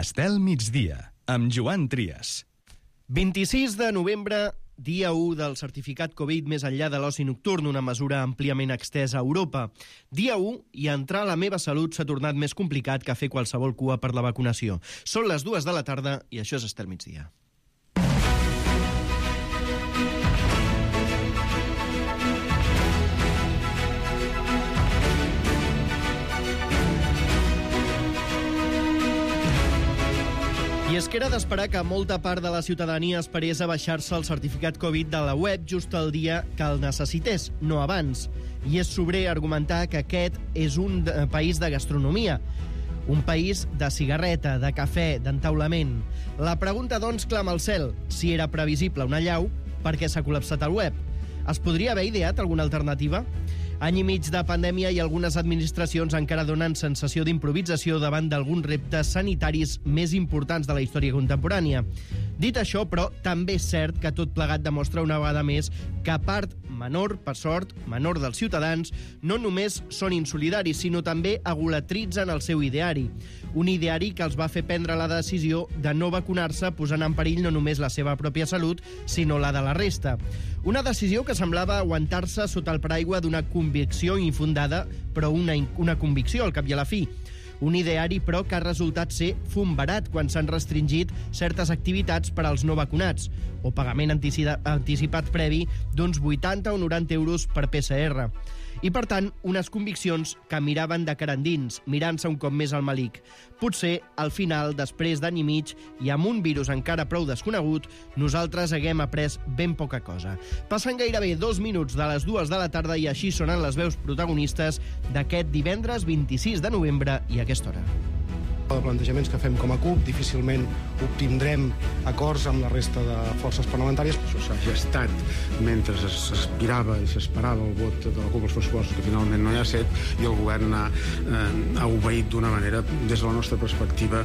Estel migdia, amb Joan Trias. 26 de novembre, dia 1 del certificat Covid més enllà de l'oci nocturn, una mesura àmpliament extesa a Europa. Dia 1 i entrar a La meva salut s'ha tornat més complicat que fer qualsevol cua per la vacunació. Són les 2 de la tarda i això és Estel migdia. I és que era d'esperar que molta part de la ciutadania esperés a baixar-se el certificat Covid de la web just el dia que el necessités, no abans. I és sobrer argumentar que aquest és un país de gastronomia, un país de cigarreta, de cafè, d'entaulament. La pregunta, doncs, clama al cel. Si era previsible una allau, per què s'ha col·lapsat el web? Es podria haver ideat alguna alternativa? Any i mig de pandèmia i algunes administracions encara donen sensació d'improvisació davant d'alguns reptes sanitaris més importants de la història contemporània. Dit això, però, també és cert que tot plegat demostra una vegada més que part menor, per sort, menor dels ciutadans, no només són insolidaris, sinó també egolatritzen el seu ideari. Un ideari que els va fer prendre la decisió de no vacunar-se, posant en perill no només la seva pròpia salut, sinó la de la resta. Una decisió que semblava aguantar-se sota el paraigua d'una convicció infundada, però una convicció al cap i a la fi. Un ideari, però, que ha resultat ser fum barat quan s'han restringit certes activitats per als no vacunats, o pagament anticipat previ d'uns 80 o 90 euros per PCR. I, per tant, unes conviccions que miraven de cara endins, mirant-se un cop més al malic. Potser, al final, després d'any i mig, i amb un virus encara prou desconegut, nosaltres haguem après ben poca cosa. Passen gairebé 2 minuts de les 2 de la tarda i així sonen les veus protagonistes d'aquest divendres 26 de novembre i a aquesta hora. De plantejaments que fem com a CUP, difícilment obtindrem acords amb la resta de forces parlamentàries. Això s'ha gestat mentre s'aspirava i s'esperava el vot de la CUP als pressupostos, que finalment no hi ha set, i el govern ha obeït d'una manera, des de la nostra perspectiva,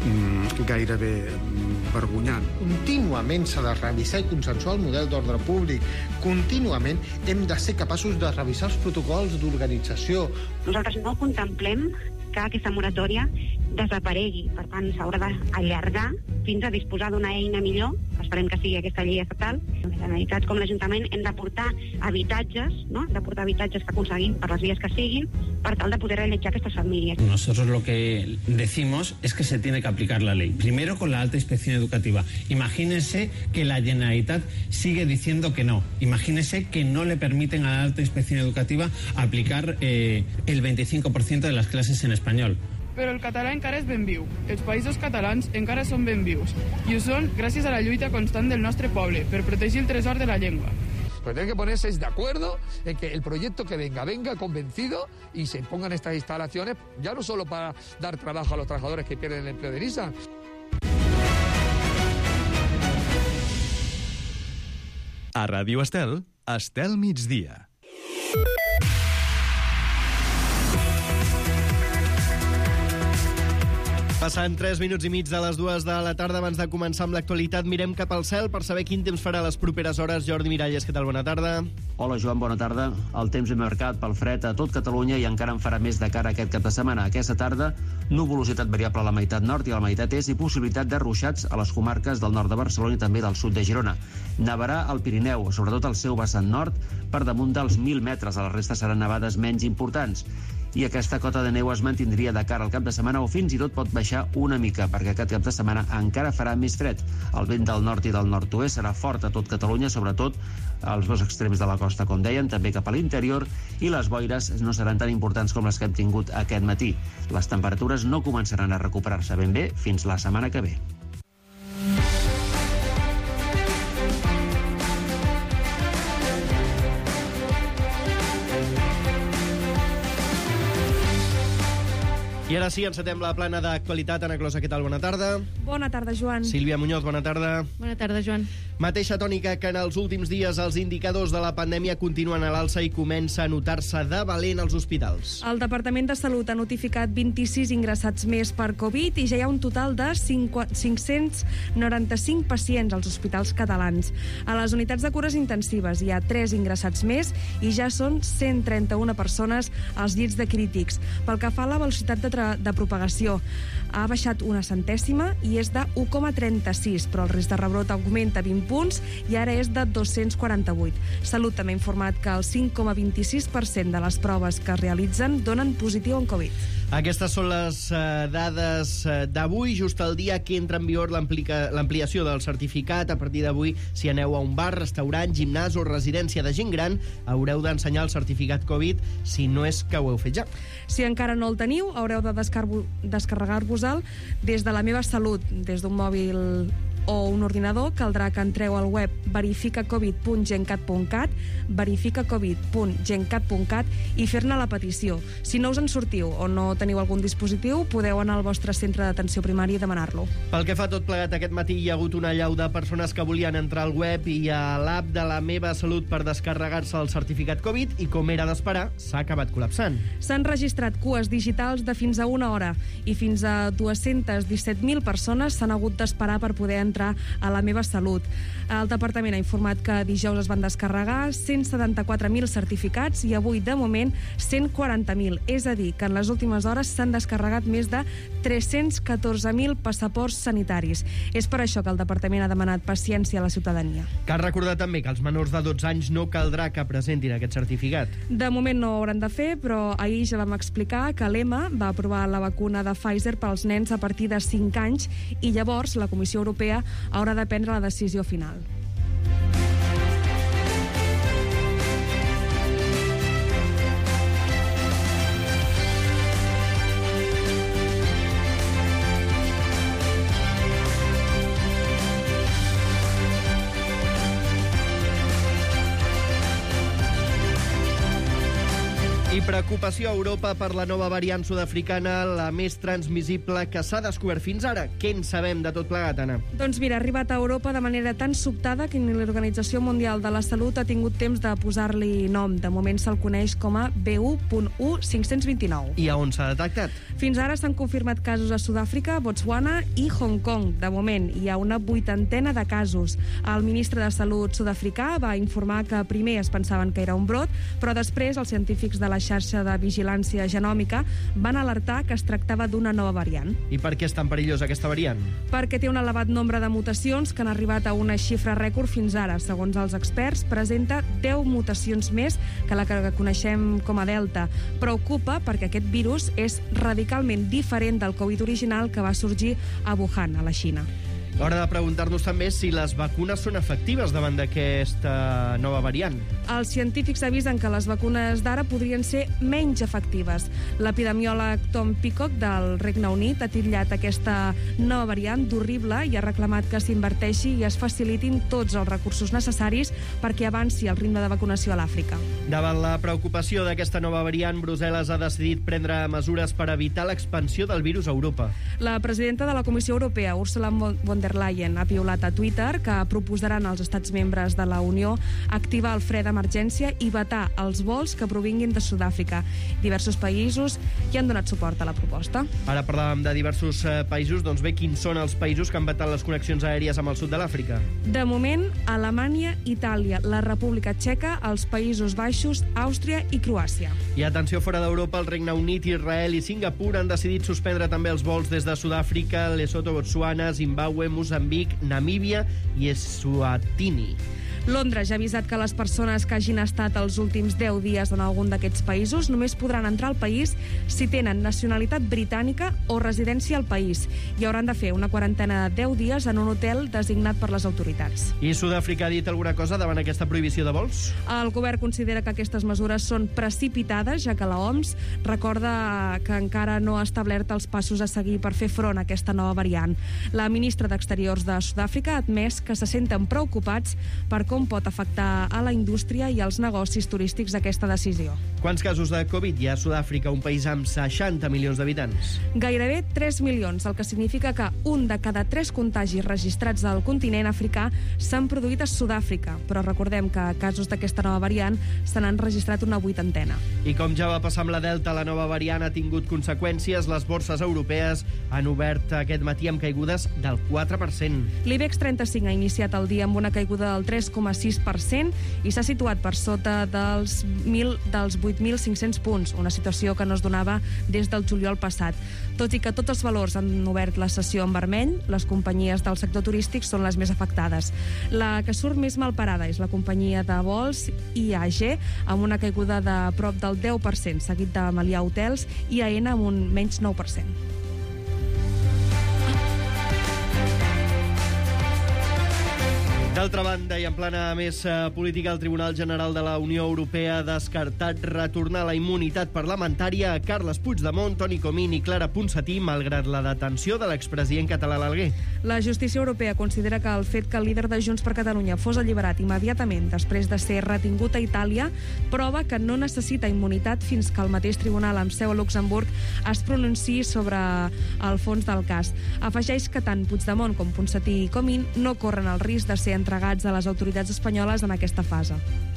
gairebé vergonyant. Contínuament s'ha de revisar i consensuar el model d'ordre públic. Contínuament hem de ser capaços de revisar els protocols d'organització. Nosaltres no contemplem que aquesta moratòria desaparegui. Per tant, s'haurà d'allargar fins a disposar d'una eina millor, esperem que sigui aquesta llei estatal. La Generalitat, com l'Ajuntament, hem d'aportar habitatges, ¿no? D'aportar habitatges que aconseguim per les vies que siguin, per tal de poder realitzar aquestes famílies. Nosotros lo que decimos es que se tiene que aplicar la ley. Primero con la alta inspección educativa. Imagínense que la Generalitat sigue diciendo que no. Imagínense que no le permiten a la alta inspección educativa aplicar el 25% de las clases en espanyol. Però el català encara és ben viu. Els països catalans encara són ben vius. I ho són gràcies a la lluita constant del nostre poble per protegir el tresor de la llengua. Pues tienen que ponerse de acuerdo en que el proyecto que venga convencido y se pongan estas instalaciones, ya no solo para dar trabajo a los trabajadores que pierden el empleo de Nissan. A Ràdio Estel, Estel migdia. Passant 3 minuts i mig de les 2 de la tarda, abans de començar amb l'actualitat, mirem cap al cel per saber quin temps farà les properes hores. Jordi Miralles, què tal? Bona tarda. Hola, Joan, bona tarda. El temps ben marcat pel fred a tot Catalunya i encara en farà més de cara a aquest cap de setmana. Aquesta tarda, nuvolositat variable a la meitat nord i a la meitat est i possibilitat de ruixats a les comarques del nord de Barcelona i també del sud de Girona. Nevarà al Pirineu, sobretot al seu vessant nord, per damunt dels 1.000 metres. A la resta seran nevades menys importants. I aquesta cota de neu es mantindria de cara al cap de setmana o fins i tot pot baixar una mica, perquè aquest cap de setmana encara farà més fred. El vent del nord i del nord-oest serà fort a tot Catalunya, sobretot als dos extrems de la costa, com deien, també cap a l'interior, i les boires no seran tan importants com les que hem tingut aquest matí. Les temperatures no començaran a recuperar-se ben bé fins la setmana que ve. I ara sí, encetem la plana d'actualitat. Ana Closa, què tal? Bona tarda. Bona tarda, Joan. Sílvia Muñoz, bona tarda. Bona tarda, Joan. Mateixa tònica que en els últims dies els indicadors de la pandèmia continuen a l'alça i comença a notar-se de valent als hospitals. El Departament de Salut ha notificat 26 ingressats més per Covid i ja hi ha un total de 595 pacients als hospitals catalans. A les unitats de cures intensives hi ha 3 ingressats més i ja són 131 persones als llits de crítics. Pel que fa a la velocitat de treball de propagació ha baixat una centèsima i és de 1,36, però el risc de rebrot augmenta 20 punts i ara és de 248. Salut també ha informat que el 5,26% de les proves que es realitzen donen positiu en Covid. Aquestes són les dades d'avui, just el dia que entra en vigor l'ampliació del certificat. A partir d'avui, si aneu a un bar, restaurant, gimnàs o residència de gent gran, haureu d'ensenyar el certificat Covid, si no és que ho heu fet ja. Si encara no el teniu, haureu de descarregar-vos-el des de la Meva Salut, des d'un mòbil o un ordinador. Caldrà que entreu al web verificacovid.gencat.cat, verificacovid.gencat.cat i fer-ne la petició. Si no us en sortiu o no teniu algun dispositiu, podeu anar al vostre centre d'atenció primària i demanar-lo. Pel que fa tot plegat, aquest matí hi ha hagut una allau de persones que volien entrar al web i a l'app de la Meva Salut per descarregar-se el certificat Covid i, com era d'esperar, s'ha acabat col·lapsant. S'han registrat cues digitals de fins a una hora i fins a 217.000 persones s'han hagut d'esperar per poder entrar a la Meva Salut. El departament ha informat que dijous es van descarregar 174.000 certificats i avui, de moment, 140.000. És a dir, que en les últimes hores s'han descarregat més de 314.000 passaports sanitaris. És per això que el departament ha demanat paciència a la ciutadania. Cal recordar també que els menors de 12 anys no caldrà que presentin aquest certificat. De moment no ho hauran de fer, però ahir ja vam explicar que l'EMA va aprovar la vacuna de Pfizer pels nens a partir de 5 anys i llavors la Comissió Europea haurà de prendre la decisió final. I preocupació a Europa per la nova variant sud-africana, la més transmissible que s'ha descobert fins ara. Què en sabem de tot plegat, Anna? Doncs mira, ha arribat a Europa de manera tan sobtada que ni l'Organització Mundial de la Salut ha tingut temps de posar-li nom. De moment se'l coneix com a B1.1.529. I a on s'ha detectat? Fins ara s'han confirmat casos a Sud-àfrica, Botswana i Hong Kong. De moment hi ha una 80ena de casos. El ministre de Salut sud-africà va informar que primer es pensaven que era un brot, però després els científics de la xarxa de vigilància genòmica van alertar que es tractava d'una nova variant. I per què és tan perillosa aquesta variant? Perquè té un elevat nombre de mutacions que han arribat a una xifra rècord fins ara. Segons els experts, presenta 10 mutacions més que la que coneixem com a Delta. Preocupa perquè aquest virus és radicalment diferent del Covid original que va sorgir a Wuhan, a la Xina. Hora de preguntar-nos també si les vacunes són efectives davant d'aquesta nova variant. Els científics avisen que les vacunes d'ara podrien ser menys efectives. L'epidemiòleg Tom Peacock del Regne Unit ha titllat aquesta nova variant d'horrible i ha reclamat que s'inverteixi i es facilitin tots els recursos necessaris perquè avanci el ritme de vacunació a l'Àfrica. Davant la preocupació d'aquesta nova variant, Brussel·les ha decidit prendre mesures per evitar l'expansió del virus a Europa. La presidenta de la Comissió Europea, Ursula von der Leyen, ha piulat a Twitter que proposaran als estats membres de la Unió activar el fre d'emergència i vetar els vols que provinguin de Sud-àfrica. Diversos països hi han donat suport a la proposta. Ara parlàvem de diversos països, doncs bé, quins són els països que han vetat les connexions aèries amb el sud de l'Àfrica? De moment, Alemanya, Itàlia, la República Txeca, els Països Baixos, Àustria i Croàcia. I atenció, fora d'Europa, el Regne Unit, Israel i Singapur han decidit suspendre també els vols des de Sud-àfrica, Lesotho, Botswana, Zimbabue, Moçambic, Namíbia i Eswatini. Londres ja ha avisat que les persones que hagin estat els últims 10 dies en algun d'aquests països només podran entrar al país si tenen nacionalitat britànica o residència al país i hauran de fer una quarantena de 10 dies en un hotel designat per les autoritats. I Sud-àfrica ha dit alguna cosa davant aquesta prohibició de vols? El govern considera que aquestes mesures són precipitades, ja que la OMS recorda que encara no ha establert els passos a seguir per fer front a aquesta nova variant. La ministra d'Exteriors de Sud-àfrica ha admès que se senten preocupats per com pot afectar a la indústria i als negocis turístics aquesta decisió. Quants casos de Covid hi ha a Sud-àfrica, un país amb 60 milions d'habitants? Gairebé 3 milions, el que significa que un de cada 3 contagis registrats del continent africà s'han produït a Sud-àfrica, però recordem que casos d'aquesta nova variant se n'han registrat una 80ena. I com ja va passar amb la Delta, la nova variant ha tingut conseqüències. Les borses europees han obert aquest matí amb caigudes del 4%. L'IBEX 35 ha iniciat el dia amb una caiguda del 3,1%, 3,6% i s'ha situat per sota dels 8.500 punts, una situació que no es donava des del juliol passat. Tot i que tots els valors han obert la sessió en vermell, les companyies del sector turístic són les més afectades. La que surt més malparada és la companyia de vols IAG, amb una caiguda de prop del 10%, seguit de Melià Hotels i AENA amb un menys 9%. D'altra banda, i en plana més política, el Tribunal General de la Unió Europea ha descartat retornar la immunitat parlamentària a Carles Puigdemont, Toni Comín i Clara Ponsatí, malgrat la detenció de l'expresident català l'Alguer. La justícia europea considera que el fet que el líder de Junts per Catalunya fos alliberat immediatament després de ser retingut a Itàlia prova que no necessita immunitat fins que el mateix tribunal amb seu a Luxemburg es pronunciï sobre el fons del cas. Afegeix que tant Puigdemont com Ponsatí i Comín no corren el risc de ser entregats a les autoritats espanyoles en aquesta fase.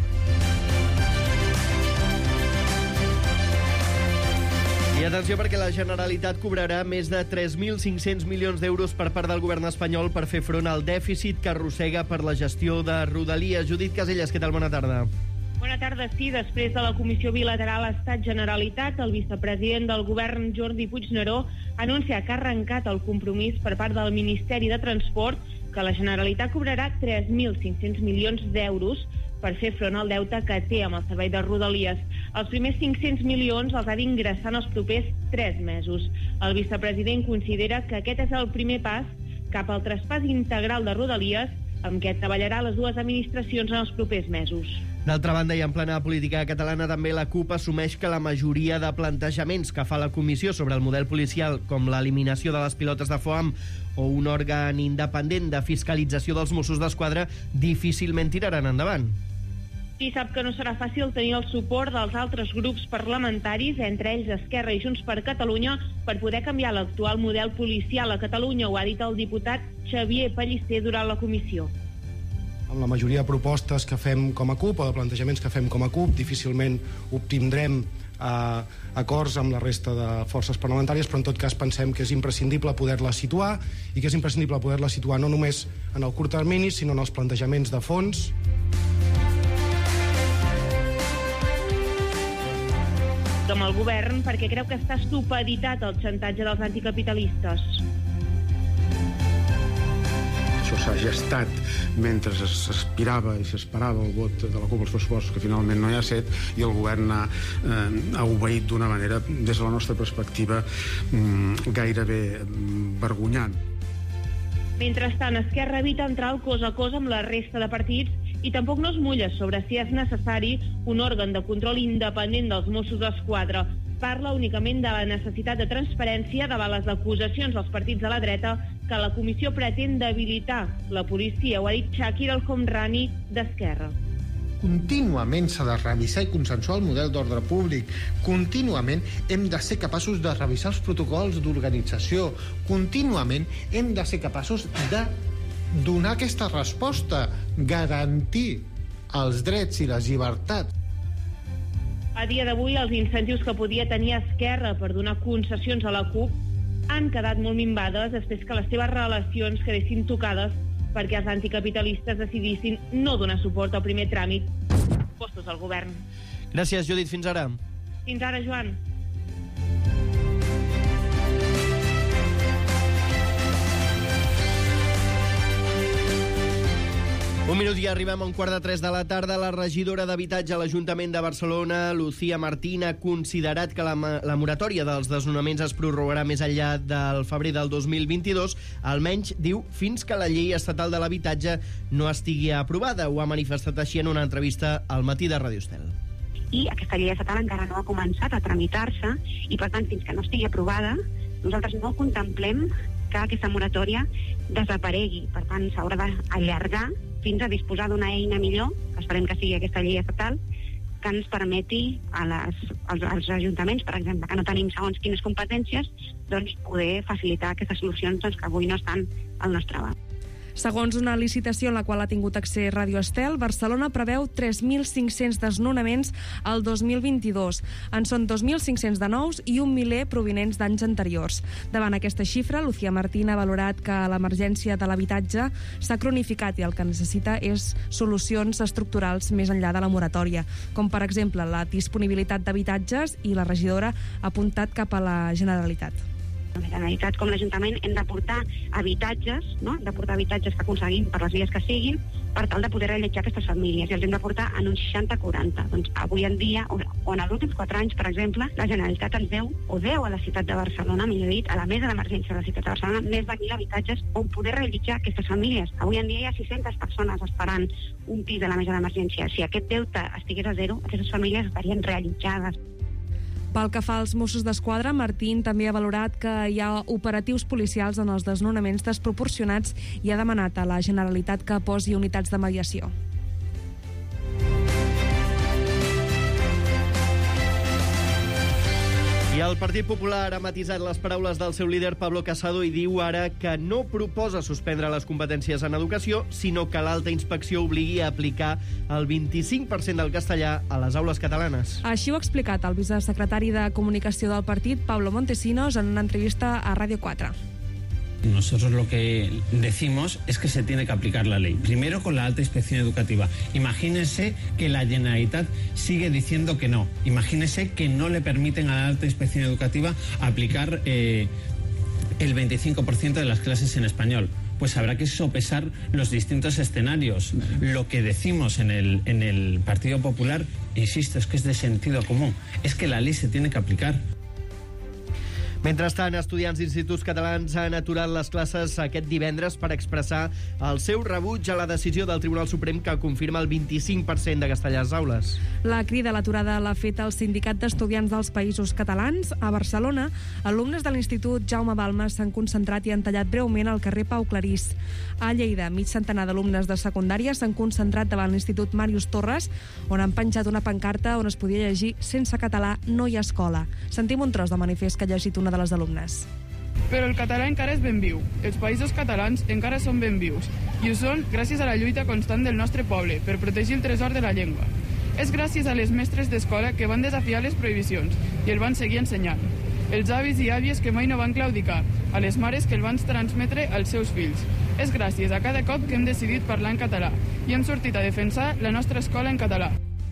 I atenció, perquè la Generalitat cobrarà més de 3.500 milions d'euros per part del govern espanyol per fer front al dèficit que arrossega per la gestió de Rodalies. Judit Casellas, què tal? Bona tarda. Bona tarda. Sí, després de la comissió bilateral Estat-Generalitat, el vicepresident del govern, Jordi Puigneró, anuncia que ha arrencat el compromís per part del Ministeri de Transport que la Generalitat cobrarà 3.500 milions d'euros per fer front al deute que té amb el servei de Rodalies. Els primers 500 milions els ha d'ingressar en els propers 3 mesos. El vicepresident considera que aquest és el primer pas cap al traspàs integral de Rodalies, amb què treballarà les dues administracions en els propers mesos. D'altra banda, i en plana política catalana, també la CUP assumeix que la majoria de plantejaments que fa la comissió sobre el model policial, com l'eliminació de les pilotes de foam o un òrgan independent de fiscalització dels Mossos d'Esquadra, difícilment tiraran endavant. Sí, sap que no serà fàcil tenir el suport dels altres grups parlamentaris, entre ells Esquerra i Junts per Catalunya, per poder canviar l'actual model policial a Catalunya, ho ha dit el diputat Xavier Pellicer durant la comissió. Amb la majoria de propostes que fem com a CUP o de plantejaments que fem com a CUP, difícilment obtindrem acords amb la resta de forces parlamentàries, però en tot cas pensem que és imprescindible poder-la situar i que és imprescindible poder-la situar no només en el curt termini, sinó en els plantejaments de fons. Amb el govern, perquè creu que està supeditat el xantatge dels anticapitalistes. Això s'ha gestat mentre s'aspirava i s'esperava el vot de la CUP als pressupostos, que finalment no hi ha set, i el govern ha obeït d'una manera, des de la nostra perspectiva, gairebé vergonyant. Mentrestant, Esquerra evita entrar al cos a cos amb la resta de partits i tampoc no es mulla sobre si és necessari un òrgan de control independent dels Mossos d'Esquadra. Parla únicament de la necessitat de transparència davant les acusacions dels partits de la dreta que la comissió pretén debilitar la policia, ho ha dit Shakir El Homrani d'Esquerra. Contínuament s'ha de revisar i consensuar el model d'ordre públic. Contínuament hem de ser capaços de revisar els protocols d'organització. Contínuament hem de ser capaços de donar aquesta resposta, garantir els drets i les llibertats. A dia d'avui, els incentius que podia tenir Esquerra per donar concessions a la CUP han quedat molt minvades després que les seves relacions quedessin tocades perquè els anticapitalistes decidissin no donar suport al primer tràmit postos al govern. Gràcies, Judit. Fins ara. Fins ara, Joan. Un minut i arribem a 2:45 de la tarda. La regidora d'Habitatge a l'Ajuntament de Barcelona, Lucía Martín, ha considerat que la moratòria dels desnonaments es prorrogarà més enllà del febrer del 2022, almenys, diu, fins que la llei estatal de l'habitatge no estigui aprovada. Ho ha manifestat així en una entrevista al Matí de Ràdio Estel. I aquesta llei estatal encara no ha començat a tramitar-se i, per tant, fins que no estigui aprovada, nosaltres no contemplem que aquesta moratòria desaparegui. Per tant, s'haurà d'allargar fins a disposar d'una eina millor, que esperem que sigui aquesta llei estatal, que ens permeti als ajuntaments, per exemple, que no tenim segons quines competències, doncs poder facilitar aquestes solucions que avui no estan al nostre abast. Segons una licitació en la qual ha tingut accés Radio Estel, Barcelona preveu 3.500 desnonaments al 2022. En són 2.500 de nous i 1 miler provinents d'anys anteriors. Davant aquesta xifra, Lucía Martín ha valorat que l'emergència de l'habitatge s'ha cronificat i el que necessita és solucions estructurals més enllà de la moratòria, com per exemple la disponibilitat d'habitatges, i la regidora ha apuntat cap a la Generalitat. La Generalitat com l'Ajuntament hem d'aportar habitatges, no? D'aportar habitatges que aconseguim per les vies que siguin, per tal de poder reallotjar aquestes famílies, i els hem d'aportar en uns 60-40. Doncs avui en dia, o en els últims 4 anys, per exemple, la Generalitat ens deu a la ciutat de Barcelona, millor dit, a la mesa d'emergència de la ciutat de Barcelona, més de 1.000 habitatges on poder reallotjar aquestes famílies. Avui en dia hi ha 600 persones esperant un pis a la mesa d'emergència. Si aquest deute estigués a zero, aquestes famílies estarien reallotjades. Pel que fa als Mossos d'Esquadra, Martín també ha valorat que hi ha operatius policials en els desnonaments desproporcionats i ha demanat a la Generalitat que posi unitats de mediació. I el Partit Popular ha matisat les paraules del seu líder Pablo Casado i diu ara que no proposa suspendre les competències en educació, sinó que l'alta inspecció obligui a aplicar el 25% del castellà a les aules catalanes. Així ho ha explicat el vicesecretari de Comunicació del partit, Pablo Montesinos, en una entrevista a Radio 4. Nosotros lo que decimos es que se tiene que aplicar la ley. Primero con la alta inspección educativa. Imagínense que la Generalitat sigue diciendo que no. Imagínense que no le permiten a la alta inspección educativa aplicar el 25% de las clases en español. Pues habrá que sopesar los distintos escenarios. Lo que decimos en el Partido Popular, insisto, es que es de sentido común. Es que la ley se tiene que aplicar. Mentrestant, estudiants d'instituts catalans han aturat les classes aquest divendres per expressar el seu rebuig a la decisió del Tribunal Suprem que confirma el 25% de castellà a les aules. La crida a l'aturada l'ha fet el Sindicat d'Estudiants dels Països Catalans. A Barcelona, alumnes de l'Institut Jaume Balmes s'han concentrat i han tallat breument al carrer Pau Clarís. A Lleida, mig centenar d'alumnes de secundària s'han concentrat davant l'Institut Màrius Torres, on han penjat una pancarta on es podia llegir «Sense català no hi ha escola». Sentim un tros de manifest que ha llegit una de les alumnes. Però el català encara és ben viu. Els països catalans encara són ben vius. I ho són gràcies a la lluita constant del nostre poble per protegir el tresor de la llengua. És gràcies a les mestres d'escola que van desafiar les prohibicions i el van seguir ensenyant. Els avis i àvies que mai no van claudicar, a les mares que el van transmetre als seus fills. És gràcies a cada cop que hem decidit parlar en català i hem sortit a defensar la nostra escola en català.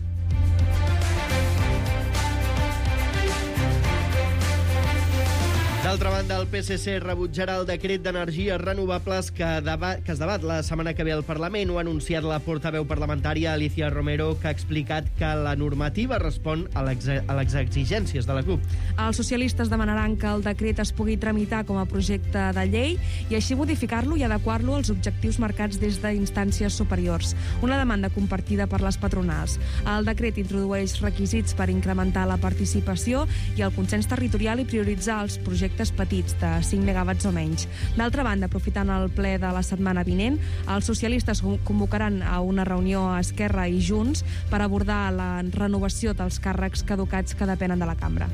D'altra banda, el PSC rebutjarà el decret d'energies renovables que es debat la setmana que ve al Parlament. Ho ha anunciat la portaveu parlamentària Alicia Romero, que ha explicat que la normativa respon a les exigències de la CUP. Els socialistes demanaran que el decret es pugui tramitar com a projecte de llei i així modificar-lo i adequar-lo als objectius marcats des d'instàncies superiors. Una demanda compartida per les patronals. El decret introdueix requisits per incrementar la participació i el consens territorial i prioritzar els projectes petits de 5 megawatts o menys. D'altra banda, aprofitant el ple de la setmana vinent, els socialistes convocaran a una reunió a Esquerra i Junts per abordar la renovació dels càrrecs caducats que depenen de la cambra.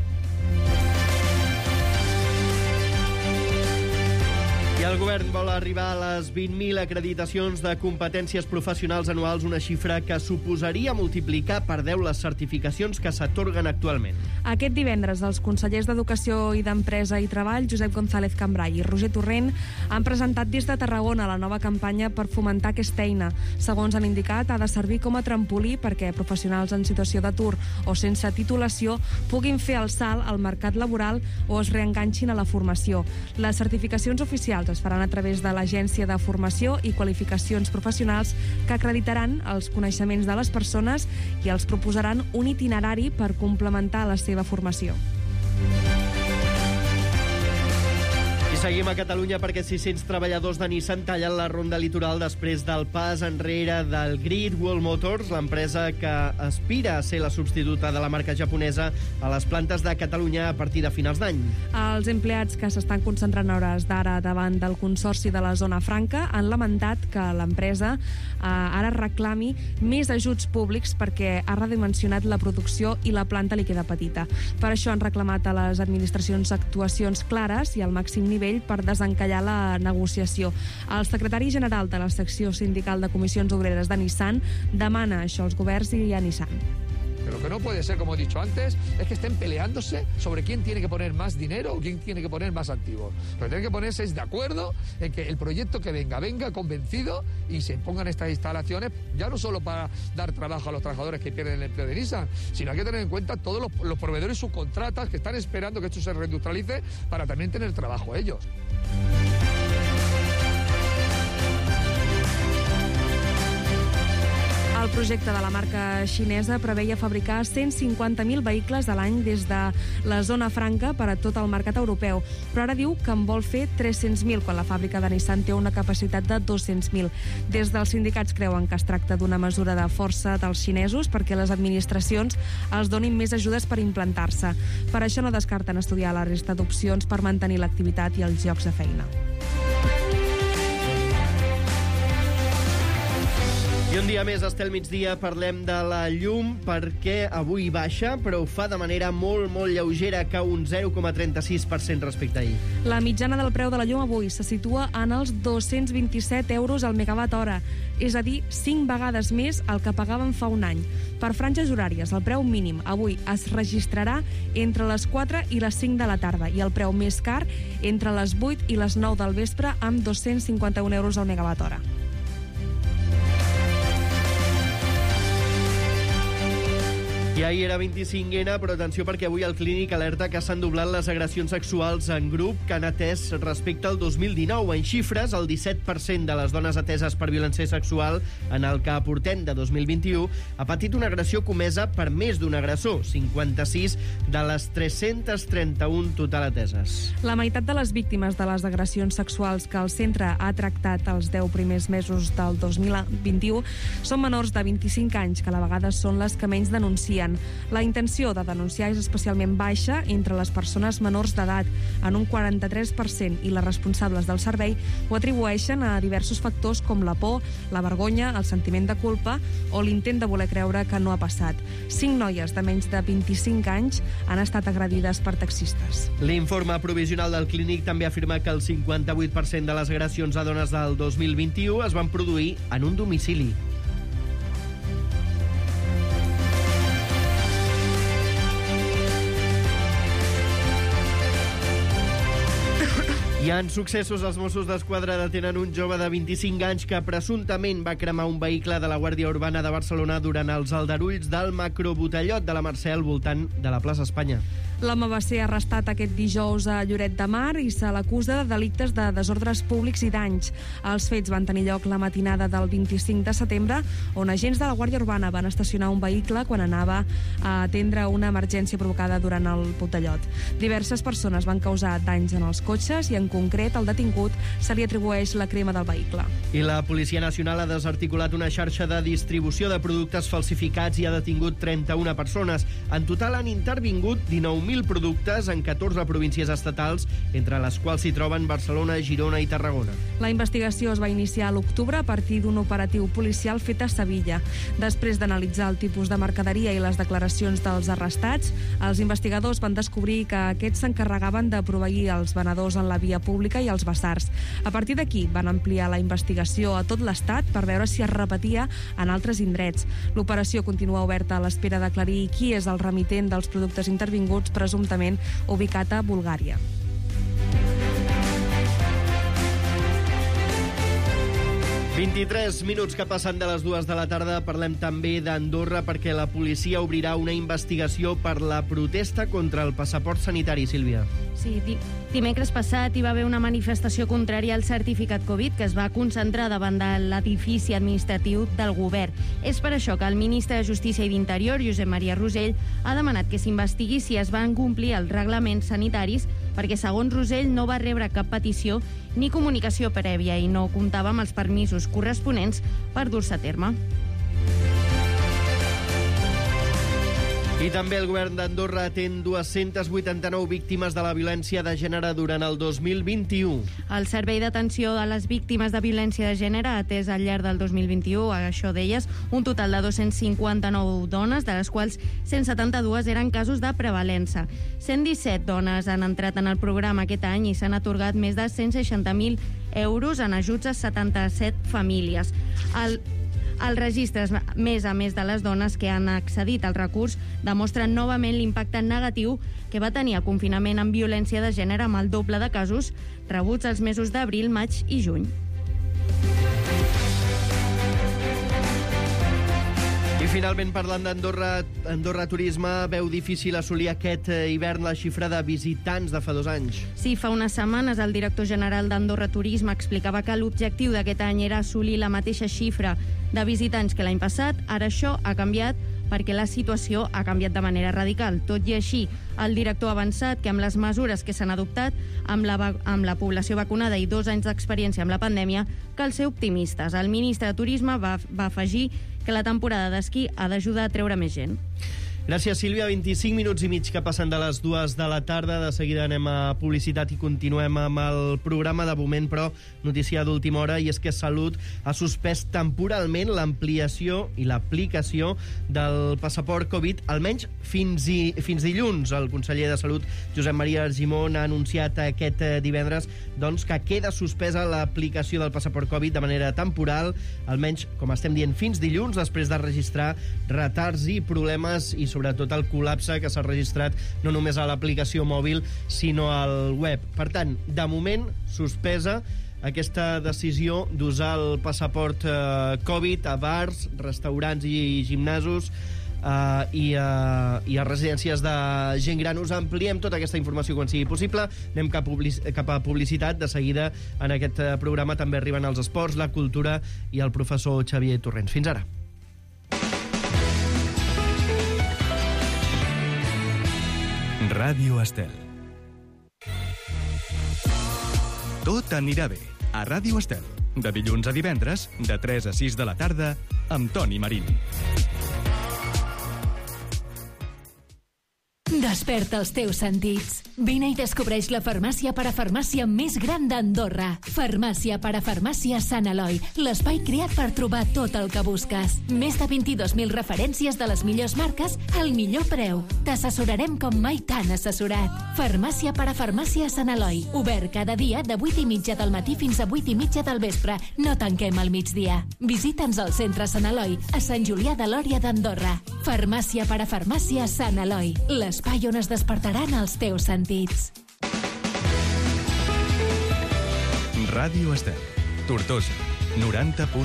I el govern vol arribar a les 20.000 acreditacions de competències professionals anuals, una xifra que suposaria multiplicar per 10 les certificacions que s'atorguen actualment. Aquest divendres, els consellers d'Educació i d'Empresa i Treball, Josep González Cambray i Roger Torrent, han presentat des de Tarragona la nova campanya per fomentar aquesta eina. Segons han indicat, ha de servir com a trampolí perquè professionals en situació d'atur o sense titulació puguin fer el salt al mercat laboral o es reenganxin a la formació. Les certificacions oficials es faran a través de l'Agència de Formació i Qualificacions Professionals, que acreditaran els coneixements de les persones i els proposaran un itinerari per complementar la seva formació. Seguim a Catalunya perquè 600 treballadors de Nissan tallen la ronda litoral després del pas enrere del Great Wall Motors, l'empresa que aspira a ser la substituta de la marca japonesa a les plantes de Catalunya a partir de finals d'any. Els empleats que s'estan concentrant a hores d'ara davant del Consorci de la Zona Franca han lamentat que l'empresa ara reclami més ajuts públics perquè ha redimensionat la producció i la planta li queda petita. Per això han reclamat a les administracions actuacions clares i al màxim nivell Borrell per desencallar la negociació. El secretari general de la secció sindical de comissions obreres de Nissan demana això als governs i a Nissan. Pero lo que no puede ser, como he dicho antes, es que estén peleándose sobre quién tiene que poner más dinero o quién tiene que poner más activos. Lo que tienen que ponerse es de acuerdo en que el proyecto que venga convencido y se pongan estas instalaciones, ya no solo para dar trabajo a los trabajadores que pierden el empleo de Nissan, sino hay que tener en cuenta todos los proveedores subcontratas que están esperando que esto se reindustrialice para también tener trabajo ellos. El projecte de la marca xinesa preveia fabricar 150.000 vehicles a l'any des de la zona franca per a tot el mercat europeu, però ara diu que en vol fer 300.000 quan la fàbrica de Nissan té una capacitat de 200.000. Des dels sindicats creuen que es tracta d'una mesura de força dels xinesos perquè les administracions els donin més ajudes per implantar-se. Per això no descarten estudiar la resta d'opcions per mantenir l'activitat i els llocs de feina. I un dia més, Estel Migdia, parlem de la llum perquè avui baixa, però ho fa de manera molt lleugera, cau un 0,36% respecte a ahir. La mitjana del preu de la llum avui se situa en els 227 euros al megawatt hora, és a dir, 5 vegades més el que pagàvem fa un any. Per franges horàries, el preu mínim avui es registrarà entre les 4 i les 5 de la tarda i el preu més car entre les 8 i les 9 del vespre amb 251 euros al megawatt hora. I ahir era 25ena, però atenció perquè avui el Clínic alerta que s'han doblat les agressions sexuals en grup que han atès respecte al 2019. En xifres, el 17% de les dones ateses per violència sexual en el que aportem de 2021 ha patit una agressió comesa per més d'un agressor, 56 de les 331 total ateses. La meitat de les víctimes de les agressions sexuals que el centre ha tractat els 10 primers mesos del 2021 són menors de 25 anys, que a la vegada són les que menys denuncien. La intenció de denunciar és especialment baixa entre les persones menors d'edat, en un 43%, i les responsables del servei ho atribueixen a diversos factors com la por, la vergonya, el sentiment de culpa o l'intent de voler creure que no ha passat. 5 noies de menys de 25 anys han estat agredides per taxistes. L'informe provisional del Clínic també afirma que el 58% de les agressions a dones del 2021 es van produir en un domicili. I en successos, els Mossos d'Esquadra detenen un jove de 25 anys que presumptament va cremar un vehicle de la Guàrdia Urbana de Barcelona durant els aldarulls del macrobotellot de la Mercè al voltant de la plaça Espanya. L'home va ser arrestat aquest dijous a Lloret de Mar i se l'acusa de delictes de desordres públics i danys. Els fets van tenir lloc la matinada del 25 de setembre, on agents de la Guàrdia Urbana van estacionar un vehicle quan anava a atendre una emergència provocada durant el botellot. Diverses persones van causar danys en els cotxes i, en concret, al detingut se li atribueix la crema del vehicle. I la Policia Nacional ha desarticulat una xarxa de distribució de productes falsificats i ha detingut 31 persones. En total han intervingut 19.000 productes en 14 províncies estatals, entre les quals s'hi troben Barcelona, Girona i Tarragona. La investigació es va iniciar a l'octubre a partir d'un operatiu policial fet a Sevilla. Després d'analitzar el tipus de mercaderia i les declaracions dels arrestats, els investigadors van descobrir que aquests s'encarregaven de proveir els venedors en la via pública i els basars. A partir d'aquí van ampliar la investigació a tot l'Estat per veure si es repetia en altres indrets. L'operació continua oberta a l'espera d'aclarir qui és el remitent dels productes intervinguts, presumptament ubicat a Bulgària. ...23 minuts que passen de les 2 de la tarda. Parlem també d'Andorra perquè la policia obrirà una investigació per la protesta contra el passaport sanitari, Sílvia. Sí, dimecres passat hi va haver una manifestació contrària al certificat Covid que es va concentrar davant de l'edifici administratiu del govern. És per això que el ministre de Justícia i d'Interior, Josep Maria Rosell, ha demanat que s'investigui si es van complir els reglaments sanitaris perquè, segons Rosell, no va rebre cap petició ni comunicació prèvia i no comptava amb els permisos corresponents per dur-se a terme. I també el govern d'Andorra atén 289 víctimes de la violència de gènere durant el 2021. El Servei d'Atenció a les Víctimes de Violència de Gènere ha atès al llarg del 2021, això deies, un total de 259 dones, de les quals 172 eren casos de prevalença. 117 dones han entrat en el programa aquest any i s'han atorgat més de 160.000 euros en ajuts a 77 famílies. Els registres, més a més de les dones que han accedit al recurs, demostren novament l'impacte negatiu que va tenir el confinament amb violència de gènere, amb el doble de casos rebuts els mesos d'abril, maig i juny. I finalment, parlant d'Andorra, Andorra Turisme veu difícil assolir aquest hivern la xifra de visitants de fa 2 anys. Sí, fa unes setmanes el director general d'Andorra Turisme explicava que l'objectiu d'aquest any era assolir la mateixa xifra de visitants que l'any passat. Ara això ha canviat perquè la situació ha canviat de manera radical. Tot i així, el director ha avançat que amb les mesures que s'han adoptat, amb la població vacunada i 2 anys d'experiència amb la pandèmia, cal ser optimistes. El ministre de Turisme va afegir que la temporada d'esquí ha d'ajudar a treure més gent. Gràcies, Sílvia. 25 minuts i mig que passen de les 2 de la tarda. De seguida anem a publicitat i continuem amb el programa. De moment, però, notícia d'última hora, i és que Salut ha suspès temporalment l'ampliació i l'aplicació del passaport Covid, almenys fins dilluns. El conseller de Salut, Josep Maria Argimon, ha anunciat aquest divendres doncs, que queda suspesa l'aplicació del passaport Covid de manera temporal, almenys, com estem dient, fins dilluns, després de registrar retards i problemes i sobretot el col·lapse que s'ha registrat no només a l'aplicació mòbil, sinó al web. Per tant, de moment, suspesa aquesta decisió d'usar el passaport Covid a bars, restaurants i gimnasos i a residències de gent gran. Us ampliem tota aquesta informació quan sigui possible. Anem cap a publicitat. De seguida, en aquest programa també arriben els esports, la cultura i el professor Xavier Torrents. Fins ara. Ràdio Estel. Tot anirà bé a Ràdio Estel. De dilluns a divendres, de 3 a 6 de la tarda, amb Toni Marín. Desperta els teus sentits. Vine i descobreix la farmàcia parafarmàcia més gran d'Andorra. Farmàcia parafarmàcia Sant Eloi, l'espai creat per trobar tot el que busques. Més de 22.000 referències de les millors marques al millor preu. T'assessorarem com mai t'han assessorat. Farmàcia parafarmàcia Sant Eloi, obert cada dia de 8:30 del matí fins a 8:30 del vespre. No tanquem al migdia. Visita'ns al centre Sant Eloi, a Sant Julià de Lòria d'Andorra. Farmàcia parafarmàcia Sant Eloi, l'espai on es despertaran els teus sentits. Ràdio Estel, Tortosa, 90.1.